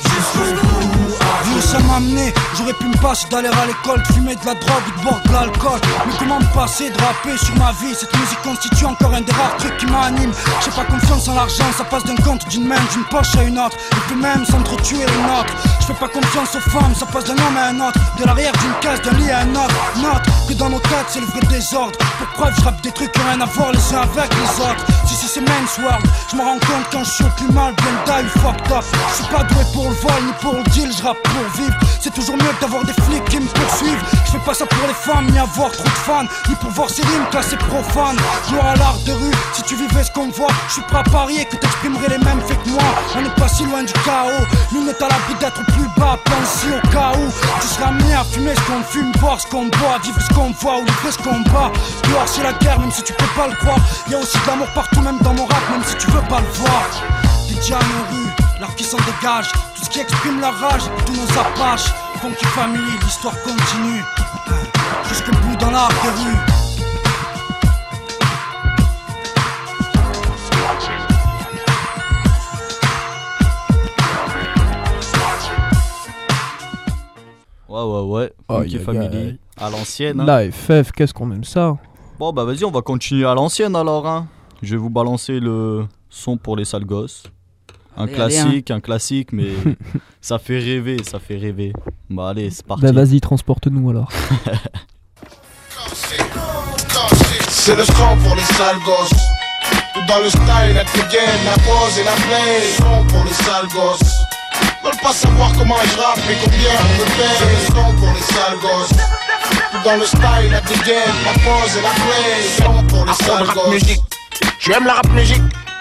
Vous ça m'a amené, j'aurais pu me passer d'aller à l'école, de fumer de la drogue ou de boire de l'alcool. Mais comment me passer de rapper sur ma vie? Cette musique constitue encore un des rares trucs qui m'anime. J'ai pas confiance en l'argent, ça passe d'un compte d'une main, d'une poche à une autre. Et puis même s'entretuer une autre. Je fais pas confiance aux femmes, ça passe d'un homme à un autre. De l'arrière d'une case, d'un lit à un autre. Note que dans nos têtes c'est le vrai désordre. Pour preuve je rappe des trucs qui ont rien à voir les uns avec les autres. Si si c'est Men's World, je me rends compte quand je suis au plus mal, bien die, fucked up. Je suis pas doué pour le vol ni pour le deal, je rappe pour vivre. C'est toujours mieux d'avoir des flics qui me poursuivent. Je fais pas ça pour les femmes, ni avoir trop de fans, ni pour voir ces rimes classées profanes. Gloire à l'art de rue, si tu vivais ce qu'on voit, je suis prêt à parier que t'exprimerais les mêmes faits que moi. On n'est pas si loin du chaos, nous n'est à l'abri d'être plus bas, pense au cas où tu seras amené à fumer ce qu'on fume, boire ce qu'on boit, vivre ce qu'on voit ou livrer ce qu'on bat. Dehors c'est la guerre, même si tu peux pas le croire. Y'a aussi de l'amour partout, même dans mon rap, même si tu veux pas le voir. Des diams aux rues, l'art qui s'en dégage, tout ce qui exprime la rage, tous nos apaches. Funky Family, l'histoire continue jusqu'au bout dans l'art de rue.
Ouais ouais ouais, Funky Family à l'ancienne. Hein.
La F F, qu'est-ce qu'on aime ça.
Bon bah vas-y, on va continuer à l'ancienne alors hein. Je vais vous balancer le son pour les sales gosses. Un allez, classique, allez, hein. un classique, mais ça fait rêver, ça fait rêver. Bah allez, c'est parti.
Bah vas-y, transporte-nous alors.
C'est le son pour les sales gosses. Tout dans le style, la dégaine, la pose et la play. Son pour les sales gosses. Veulent pas savoir comment je rappe et combien on me paye. C'est le son pour les sales gosses. Tout dans le style, la dégaine, la pose et la play. Son pour les sales gosses. Tu aimes la rap musique?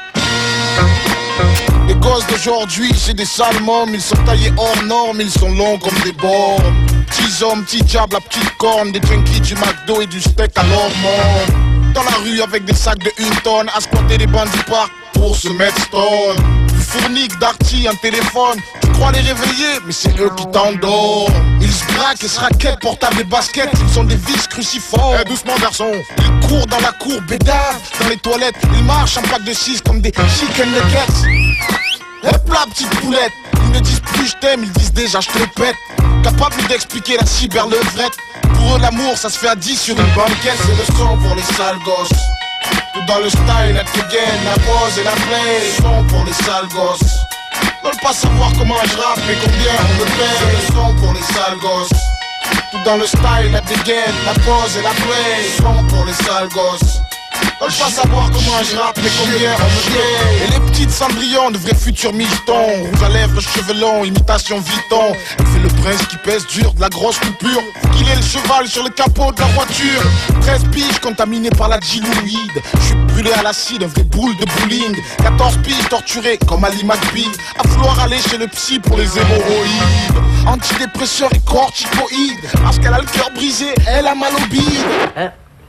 Les gosses d'aujourd'hui, c'est des sales mômes. Ils sont taillés hors normes, ils sont longs comme des bornes. Petits hommes, petits diables, la petite corne. Des junkies, du McDo et du steak à l'hormone. Dans la rue avec des sacs de une tonne, à squatter des bandits parcs pour se mettre stone. Du fournique, d'arty, un téléphone. Tu crois les réveiller, mais c'est eux qui t'endorment. Ils se braquent et se raquettent, portables des baskets. Ils sont des vis cruciformes. Eh, doucement garçon. Ils courent dans la cour, bédave. Dans les toilettes, ils marchent en pack de six comme des chicken nuggets. Hop là, petite poulette. Ils ne disent plus je t'aime, ils disent déjà je te pète. Capable d'expliquer la cyberlevrette. Pour eux l'amour ça se fait à dix sur une banquette. C'est le son pour les sales gosses. Tout dans le style, la dégaine, la pose et la play. Son pour les sales gosses. Veulent pas savoir comment je rappe et combien on me paye. C'est le son pour les sales gosses. Tout dans le style, la dégaine, la pose et la play. Son pour les sales gosses. Veulent pas savoir comment je rappe et combien on me paye. Et les petites Cendrillon, de vrais futurs militants. Rouge à lèvres, cheveux longs, imitation Vuitton. Elle fait le prince qui pèse dur, de la grosse coupure. Qu'il est le cheval sur le capot de la voiture. treize piges contaminé par la diluide. Je suis brûlé à l'acide, un vrai boule de bowling. quatorze piges torturé comme Ali McBeal. À vouloir aller chez le psy pour les hémorroïdes. Antidépresseur et corticoïdes. Parce qu'elle a le cœur brisé, elle a mal au bide.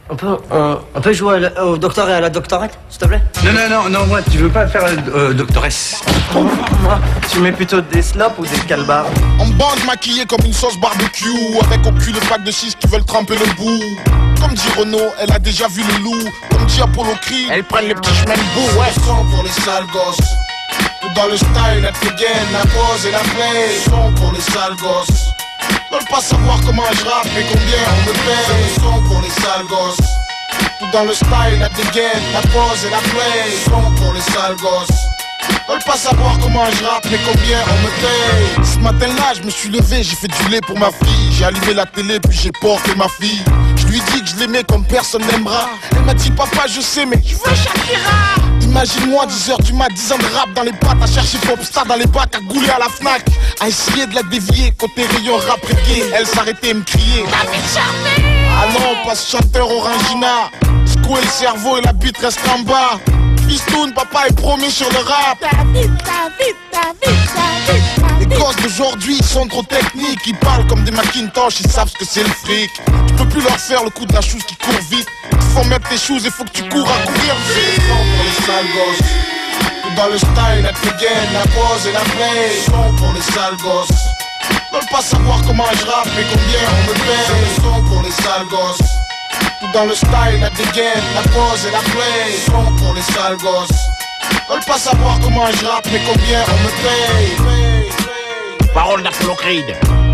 On peut, on, on peut jouer le, au docteur et à la doctorette, s'il te plaît?
Non, non, non, non, moi, tu veux pas faire euh, doctoresse?
Moi, tu mets plutôt des slaps ou des calbars?
En bande maquillée comme une sauce barbecue, avec au cul le pack de six qui veulent tremper le bout. Comme dit Renaud, elle a déjà vu le loup. Comme dit Apollo Creed, elle prennent les petits chemins de bout, ouais. Son pour les sales gosses. Tout dans le style, la dégaine, la pose et la play. Son pour les sales gosses. Veulent pas savoir comment je rappe et combien on me paye. Son pour les sales gosses. Tout dans le style, la dégaine, la pose et la play. Son pour les sales gosses. Veulent pas savoir comment je rappe mais combien on me paye. Ce matin-là, je me suis levé, j'ai fait du lait pour ma fille. J'ai allumé la télé puis j'ai porté ma fille. Je lui dis que je l'aimais comme personne n'aimera. Elle m'a dit papa je sais mais je veux Shakira. Imagine-moi dix heures du mat, dix ans de rap dans les pattes, à chercher Popstar dans les bacs, à gouler à la Fnac, à essayer de la dévier, côté rayon rap reggae. Elle s'arrêtait et me criait ah non, pas ce chanteur Orangina. Secouer le cerveau et la bite reste en bas. Fistoun, papa est promis sur le rap. Ta vie, ta vie, ta vie, ta vie, ta vie. Les gosses d'aujourd'hui sont trop techniques. Ils parlent comme des Macintosh, ils savent ce que c'est le fric. Tu peux plus leur faire le coup de la chose qui court vite. Il faut mettre tes choses, il faut que tu cours à courir vite. Son pour les sales gosses. Tout dans le style, la dégaine, la pose et la play. Son pour les sales gosses. Veulent pas savoir comment je rappe et combien on me paye. Son pour les sales gosses. Tout dans le style, la dégaine, la pose et la play. Son pour les sales gosses. Veulent pas savoir comment je rappe mais combien on me paye.
Parole d'Apollo Creed.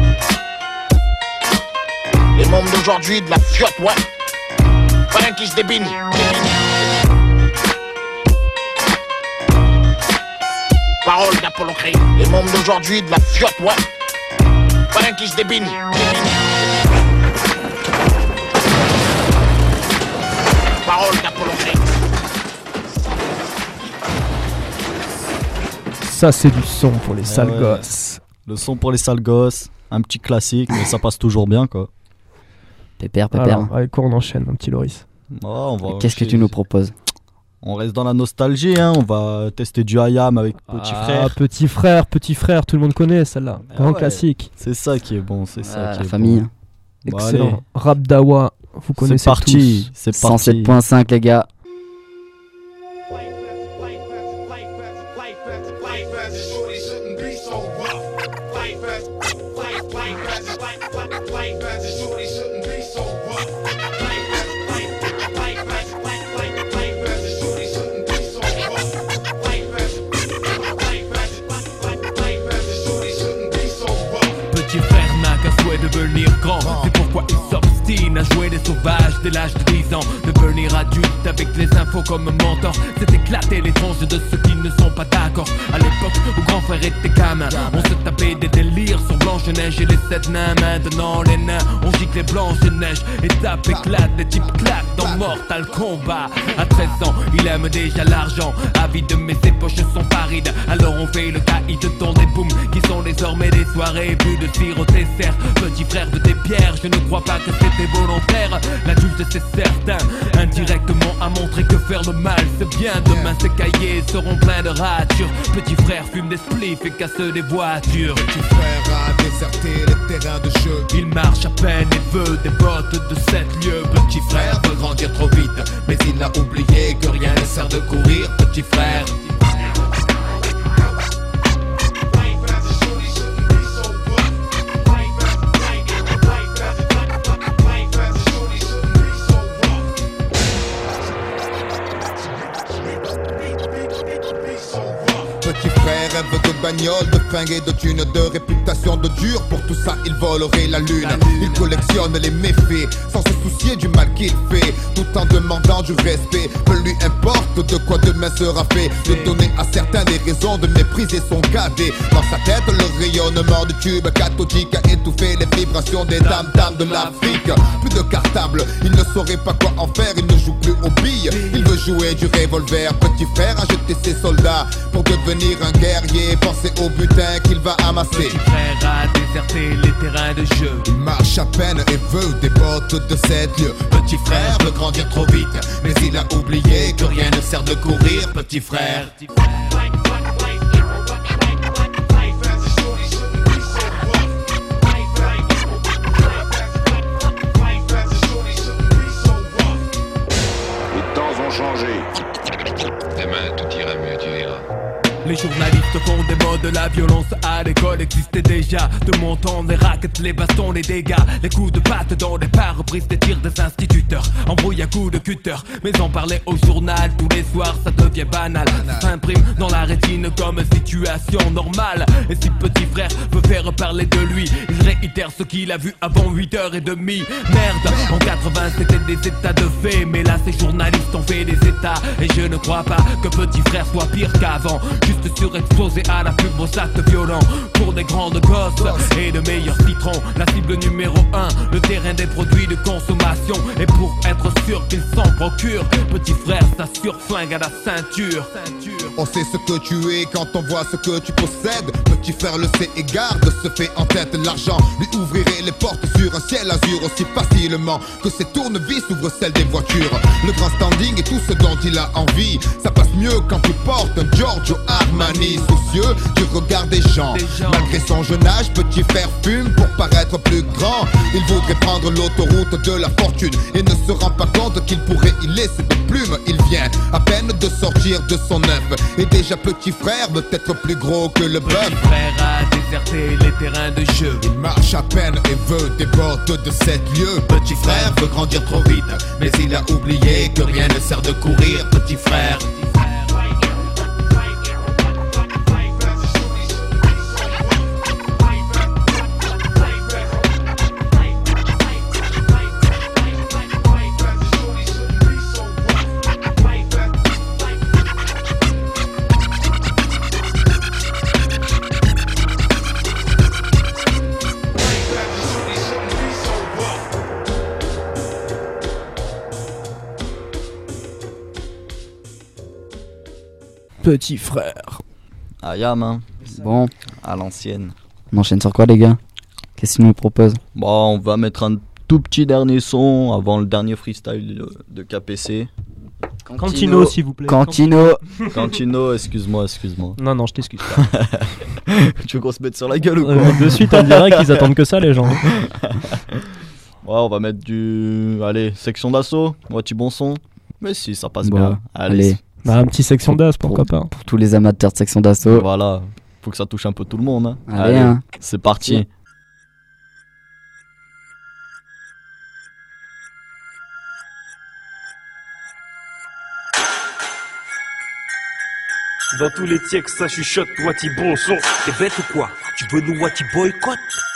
Les membres d'aujourd'hui de la fiotte, ouais. Pas un qui se débine. Parole d'Apollo Creed. Les membres d'aujourd'hui de la fiotte, ouais. Pas un qui se débine. Parole d'Apollo Creed.
Ça c'est du son pour les sales
ouais.
gosses.
Le son pour les sales gosses, un petit classique, mais ça passe toujours bien quoi.
Pépère, pépère.
Alors, avec quoi on enchaîne, mon petit Loris?
Oh, on va
Qu'est-ce que tu nous proposes?
On reste dans la nostalgie, hein. On va tester du I A M avec Petit
ah,
Frère.
Petit Frère, Petit Frère, tout le monde connaît celle-là.
Ah
Grand
ouais.
classique.
C'est ça qui est bon, c'est ça
Ah,
qui
la
est
famille.
bon.
Excellent.
Bon,
Rap Dawa, vous connaissez
c'est parti,
tous.
c'est
cent
parti.
sept point cinq les gars.
Devenir grand, c'est pourquoi il s'obstine à jouer des sauvages dès l'âge de dix ans. Devenir adulte avec les infos comme mentor, c'est éclater les tranches de ceux qui ne sont pas d'accord. À l'époque où grand frère était gamin, on se tapait des délires sur Blanche-Neige et les sept nains. Maintenant les nains, on gicle les Blanche-Neige. Étape éclate, des types claquent dans Mortal Kombat. À treize ans, il aime déjà l'argent, avide mais ses poches sont parides. Alors on fait le caïd dans des booms qui sont désormais des soirées. Plus de tir au dessert. Petit frère de tes pierres, je ne crois pas que c'était volontaire. L'adulte c'est certain, indirectement a montré que faire le mal c'est bien. Demain ses cahiers seront pleins de ratures. Petit frère fume des spliffs et casse des voitures.
Petit frère a déserté les terrains de jeu.
Il marche à peine et veut des bottes de sept lieues. Petit frère veut grandir trop vite, mais il a oublié que rien ne sert de courir. Petit frère.
Petit frère rêve de bagnole, de fringues et de thunes, de réputation de dur. Pour tout ça il volerait la lune. Il collectionne les méfaits sans se soucier du mal qu'il fait, tout en demandant du respect. Peu lui importe de quoi demain sera fait. De donner à certains des raisons de mépriser son cadet. Dans sa tête le rayonnement du tube cathodique a étouffé les vibrations des dames-dames de l'Afrique. Plus de cartable, il ne saurait pas quoi en faire. Il ne joue plus aux billes, il veut jouer du revolver. Petit frère a jeté ses soldats pour devenir un guerrier, pensez au butin qu'il va amasser.
Petit frère a déserté les terrains de jeu.
Il marche à peine et veut des bottes de sept lieues.
Petit frère veut grandir trop vite, mais il a oublié que rien ne sert de courir. Petit frère. fond des mots de la violence à l'école existait déjà. De mon temps, les raquettes, les bastons, les dégâts, les coups de patte dans les pare-brises des tirs des instituteurs, embrouille à coups de cutter. Mais en parler au journal tous les soirs, ça devient banal. Ça s'imprime dans la rétine comme situation normale. Et si petit frère veut faire parler de lui, il réitère ce qu'il a vu avant huit heures trente. Merde, en quatre-vingts c'était des états de fait, mais là ces journalistes ont fait des états. Et je ne crois pas que petit frère soit pire qu'avant, juste surexposé à la pub aux actes violents. Pour des grandes gosses et de meilleurs citrons, la cible numéro un, le terrain des produits de consommation. Et pour être sûr qu'ils s'en procurent, petit frère s'assure flingue à la ceinture.
On sait ce que tu es quand on voit ce que tu possèdes. Petit frère le sait et garde, se fait en tête l'argent. Lui ouvrirait les portes sur un ciel azur aussi facilement que ses tournevis ouvrent celles des voitures. Le grand standing et tout ce dont il a envie, ça passe mieux quand tu portes un Giorgio Armani. Soucieux du regard des gens, malgré son jeune âge, petit frère fume pour paraître plus grand. Il voudrait prendre l'autoroute de la fortune et ne se rend pas compte qu'il pourrait y laisser des plumes. Il vient à peine de sortir de son œuf et déjà petit frère veut être plus gros que le bœuf.
Petit frère a déserté les terrains de jeu,
il marche à peine et veut des bords de sept lieux. Petit frère veut grandir trop vite, mais il a oublié que rien ne sert de courir. Petit frère,
petit frère.
Ah Yam, hein.
Bon,
à l'ancienne.
On enchaîne sur quoi les gars? Qu'est-ce qu'il nous propose?
Bon, on va mettre un tout petit dernier son avant le dernier freestyle de K P C.
Cantino, Cantino s'il vous plaît.
Cantino.
Cantino, excuse-moi, excuse-moi.
Non, non, je t'excuse pas.
Tu veux qu'on se mette sur la gueule ou quoi?
euh, De suite, on dirait qu'ils attendent que ça, les gens.
Ouais, on va mettre du... Allez, section d'assaut, moitié bon son. Mais si, ça passe
bon,
bien. Allez.
allez.
Bah, un petit section d'as, pourquoi
pour,
pas.
Pour tous les amateurs de section d'assaut.
Voilà, faut que ça touche un peu tout le monde. Hein.
Allez,
allez
hein.
C'est parti.
Ouais.
Dans tous les tiers que ça chuchote, Wati bon son. T'es bête ou quoi? Tu veux nous Wati boycott?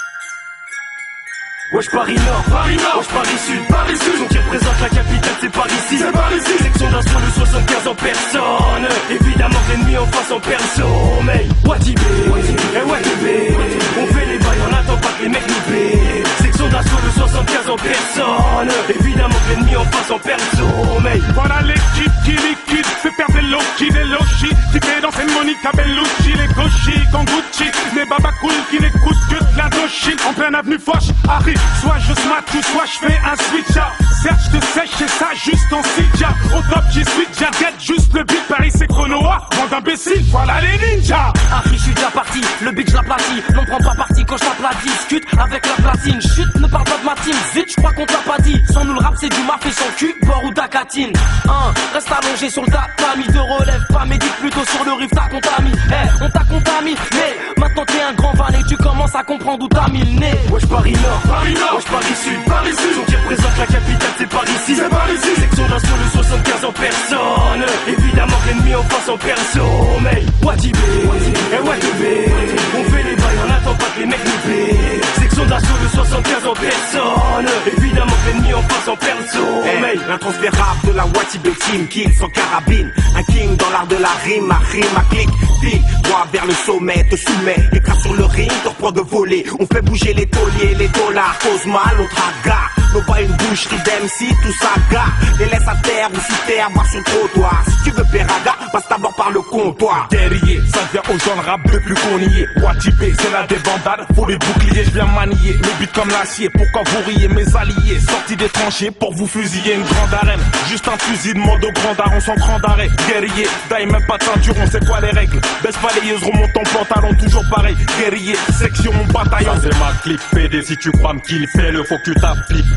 Wesh Paris Nord, Paris Nord, wesh Paris Sud, Paris Sud. On qui représente la capitale, c'est Paris ici, c'est Paris ici. Section d'assaut de soixante-quinze en personne. Évidemment l'ennemi en face en perso. Mais Wati B, et Wati B, on fait les bails, on attend pas que les mecs nous paient. Section d'assaut de soixante-quinze en personne. Évidemment l'ennemi en face en perso. Mais
voilà l'équipe qui liquide, fait perdre les low-key, les low-shit. Qui fait danser Monica Bellucci, les gauchis, Kanguchi. Les babacool qui n'écoutent que de l'Indochine. En pleine avenue Foch, arrive. Soit je smack ou soit je fais un switch up. Certes je te sèche et ça juste en sitja. Au top j'y switch, j'arrête juste le beat. Paris c'est chrono A, bande d'imbéciles, voilà les ninjas.
Harry je suis déjà parti, le beat je l'aplatis. N'en prends pas parti quand je tape la discute avec la platine. Chut, ne parle pas de ma team, vite je crois qu'on t'a pas dit. Sans nous le rap c'est du mafé sans cul, bord ou d'acatine. Un, reste allongé sur le tatami, te relève pas, médite plutôt sur le riff, t'as contamine. Eh, hey, on t'a contamine, mais maintenant t'es un grand valet, tu commences à comprendre où t'as mis le nez.
Wesh Paris Nord, Paris Nord, wesh Paris Sud, Paris Sud. On qui représente la capitale, c'est Paris ici, c'est Paris ici. Section d'assaut de soixante-quinze en personne. Évidemment l'ennemi en face en perso. Mais Wati B, et Wati B, on fait les bails, on attend pas que les mecs nous paient. Section d'assaut de soixante-quinze en personne. Évidemment l'ennemi en face en perso.
Mais l'intransférable de la Wati B team, kill sans carabine. Un king dans l'art de la rime, à rime, à clic, clic. Droit vers le sommet, te soumets. Écrase sur le ring, te reprend de voler. On fait bouger les tauliers, les dollars, cause mal, on traga. Nos pas une boucherie d'M C, tout ça gars. Les laisse à terre ou sous terre, voir sur le trottoir. Si tu veux Péraga, passe d'abord par le comptoir.
Guerrier, ça vient aux gens le rap depuis qu'on y est. Wati B, c'est la débandade, faut les boucliers, je viens manier. Le beat comme l'acier, pourquoi vous riez mes alliés? Sortis des tranchées pour vous fusiller une grande arène. Juste un fusil de mode au grand daron sans grand arrêt. Guerrier, d'ailleurs même pas de ceinture, on sait quoi les règles. Baisse balayeuse, remonte ton pantalon, toujours pareil. Guerrier, section, bataillon. Ça c'est ma clip P D, si tu crois me kiffer, le faut que tu t'appliques.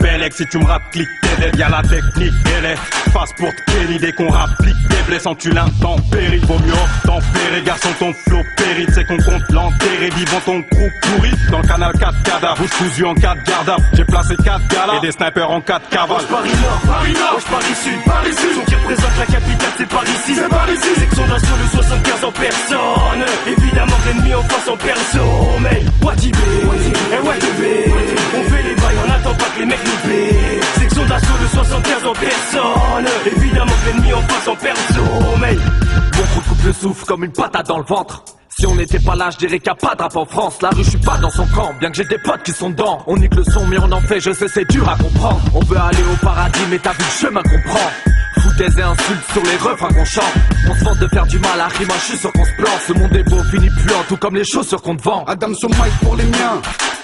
Bellec, si tu me rappes, clique tes dead, y'a la technique, elle est face pour te l'idée qu'on rapplique des blessants, tu l'intempéries, vaut mieux tempérer, garçon ton flow périte, c'est qu'on compte l'enterrer, vivant ton crew pourri, dans le canal quatre cadavres, bouche cousue en quatre garde, j'ai placé quatre galas, et des snipers en quatre cavales.
Paris Nord, Paris Nord, Paris Sud, Paris Sud, son qui représente la capitale, c'est par ici, c'est par ici, section d'assaut le soixante-quinze en personne, évidemment l'ennemi en face en perso, mais Watibé, et Watibé, on fait les bails, on attend pas que les mecs nous paient, section d'assaut le soixante-quinze en personne, évidemment l'ennemi en face en perso, mais
mon coup coupe le souffle comme une patate dans le ventre. Si on n'était pas là, je dirais qu'il n'y a pas de rap en France. La rue, je suis pas dans son camp, bien que j'ai des potes qui sont dedans. On nique le son, mais on en fait, je sais, c'est dur à comprendre. On veut aller au paradis, mais t'as vu le chemin qu'on prend. Foutaises et insultes sur les refrains qu'on chante. On se vante de faire du mal à rime, je suis sûr qu'on se plante. Ce monde est beau, finit puant, tout comme les chaussures qu'on te vend.
Adam sur Mike pour les miens.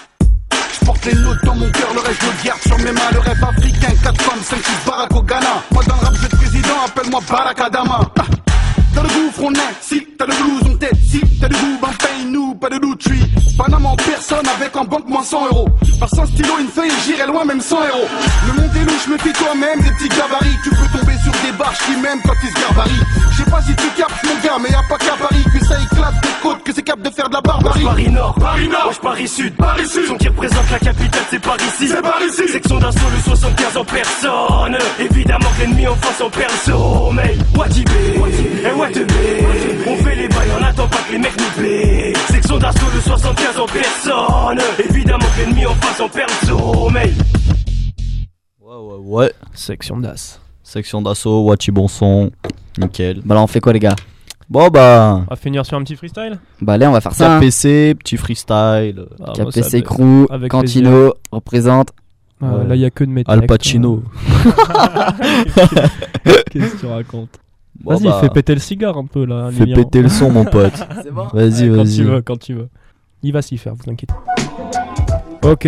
Je porte les notes dans mon cœur, le reste je le garde sur mes mains. Le rêve africain, quatre femmes, cinq six Barack au Ghana. Moi dans le rap, je suis président, appelle-moi Barack Adama. Ah. T'as le gouffre, on est, si t'as le blues, on t'aide, si t'as le goût, ben paye-nous, pas de loot-tree. Panama en personne avec en banque moins cent euros. Par sans stylo, une feuille, j'irai loin, même cent euros. Le monde est louche, me fais toi-même des petits gabarits. Tu peux tomber sur des barges qui m'aiment quand ils se garbarient. Je sais pas si tu captes mon gars, mais y'a pas qu'à Paris que ça éclate des côtes, que c'est cap de faire de la barbarie.
Paris Nord, Paris Nord, Paris Sud, Paris Sud, son qui représente la capitale, c'est par ici, c'est par ici. Section d'assaut le soixante-quinze en personne, évidemment l'ennemi en face en perso, mais Watibé, et Watibé, on fait les bails, on attend pas que les mecs nous paient. Section d'assaut le soixante-quinze en personne, évidemment l'ennemi en face en perso, mais
ouais ouais ouais.
Section d'as.
Section d'assaut, Wachi bon son, nickel.
Bah là on fait quoi les gars?
Bon bah.
On va finir sur un petit freestyle.
Bah allez on va faire ça.
K P C, hein. Petit freestyle.
Ah,
K P C Crew, Cantino
plaisir.
Représente.
Ah, ouais. Là il y a que de mes textes.
Al Pacino.
Qu'est-ce que tu racontes?
Bon
vas-y,
bah,
fais péter le cigare un peu là.
Fais péter le son, mon pote.
C'est bon.
Vas-y,
ouais,
vas-y.
Quand tu veux, quand tu veux. Il va s'y faire, vous inquiétez. Ok.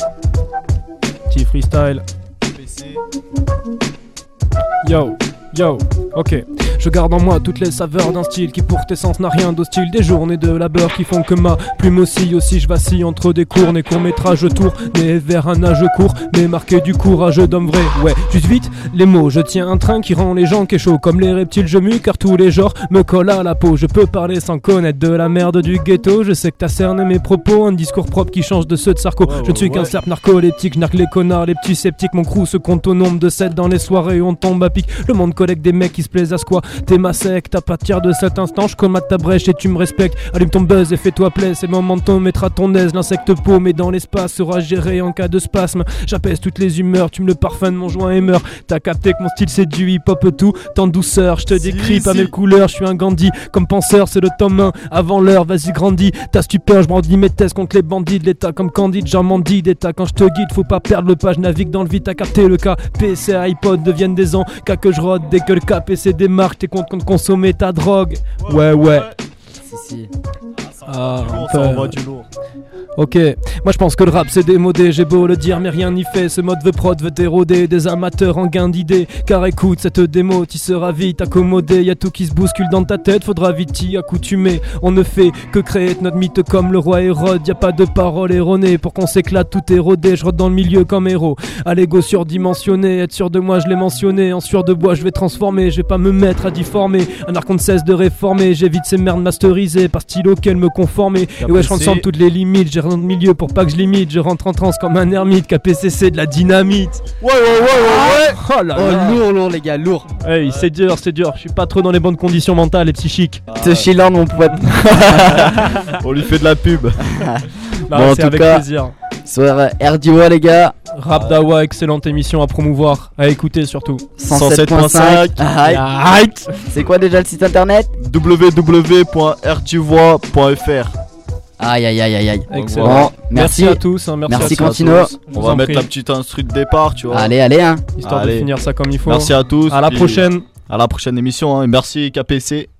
Petit freestyle. Yo, yo, ok. Je garde en moi toutes les saveurs d'un style qui pour essence n'a rien d'hostile. Des journées de labeur qui font que ma plume oscille. Aussi je vacille entre des courts, des courts métrages tour, mais vers un âge court, mais marqué du courage d'homme vrai. Ouais, juste vite, les mots, je tiens un train qui rend les gens kéchos. Comme les reptiles je mue car tous les genres me collent à la peau. Je peux parler sans connaître de la merde du ghetto. Je sais que t'as cerné mes propos, un discours propre qui change de ceux de Sarko.
Ouais,
Je ne
ouais,
suis
ouais.
qu'un serpe narcoleptique, je narque les connards, les petits sceptiques. Mon crew se compte au nombre de sept dans les soirées où on tombe à pic. Le monde collecte des mecs qui se plaisent à ce quoi. T'es ma sec, à partir de cet instant, je commate ta brèche et tu me respectes. Allume ton buzz et fais-toi plaisir. C'est le moment de ton mettre à ton aise. L'insecte paumé dans l'espace sera géré en cas de spasme. J'apaise toutes les humeurs, tu me le parfums de mon joint et meurs. T'as capté que mon style c'est du hip-hop tout, tant de douceur. Je te décris
si,
pas
si.
mes couleurs, je suis un Gandhi. Comme penseur, c'est le tome un. Avant l'heure, vas-y grandis. Ta stupeur, je brandis mes tests contre les bandits de l'état. Comme Candide, j'en mendie d'état. Quand je te guide, faut pas perdre le pas. Je navigue dans le vide, t'as capté le cas. P C, iPod deviennent des ans. Cas que je rôde dès que le K P C démarque. T'es content de consommer ta drogue. Ouais, ouais.
Si, si.
Ah,
Du lourd,
un peu.
ça envoie du lourd.
Ok, moi je pense que le rap c'est démodé, j'ai beau le dire mais rien n'y fait. Ce mode veut prod, veut t'éroder des amateurs en gain d'idées. Car écoute cette démo, t'y seras vite accommodé. Y'a tout qui se bouscule dans ta tête, faudra vite t'y accoutumer. On ne fait que créer notre mythe comme le roi Hérode. Y'a pas de paroles erronées, pour qu'on s'éclate tout érodé. Je rôde dans le milieu comme héros, à l'ego surdimensionné. Être sûr de moi je l'ai mentionné, en sueur de bois je vais transformer. Je vais pas me mettre à difformer, un art qu'on ne cesse de réformer. J'évite ces merdes masterisées, par style auquel me conformer. Et ouais je rentre sans toutes les limites, j'ai rien de milieu pour pas que je limite. Je rentre en transe comme un ermite, K P C c'est de la dynamite.
Ouais, ouais, ouais, ouais, ouais.
Oh là
Oh
là.
lourd, lourd les gars, lourd.
Hey, c'est dur, c'est dur. Je suis pas trop dans les bonnes conditions mentales et psychiques.
Te chilant mon pote.
On lui fait de la pub.
Bah,
Bon, en
c'est
tout
avec
cas,
plaisir.
Sur R D O les gars.
Rap Dawa, excellente émission à promouvoir, à écouter surtout.
cent sept point cinq.
Arrête.
C'est quoi déjà le site internet?
w w w point r t voix point f r.
Aïe aïe aïe aïe aïe.
Excellent.
Bon,
merci.
merci.
à tous. Hein, merci,
Merci
à tous.
Cantino.
On
Vous
va
en
mettre
prie.
la petite instru de départ, tu vois.
Allez allez hein.
Histoire
Allez.
de finir ça comme il faut.
Merci à tous.
À la
puis
prochaine.
À la prochaine émission. Hein, et merci K P C.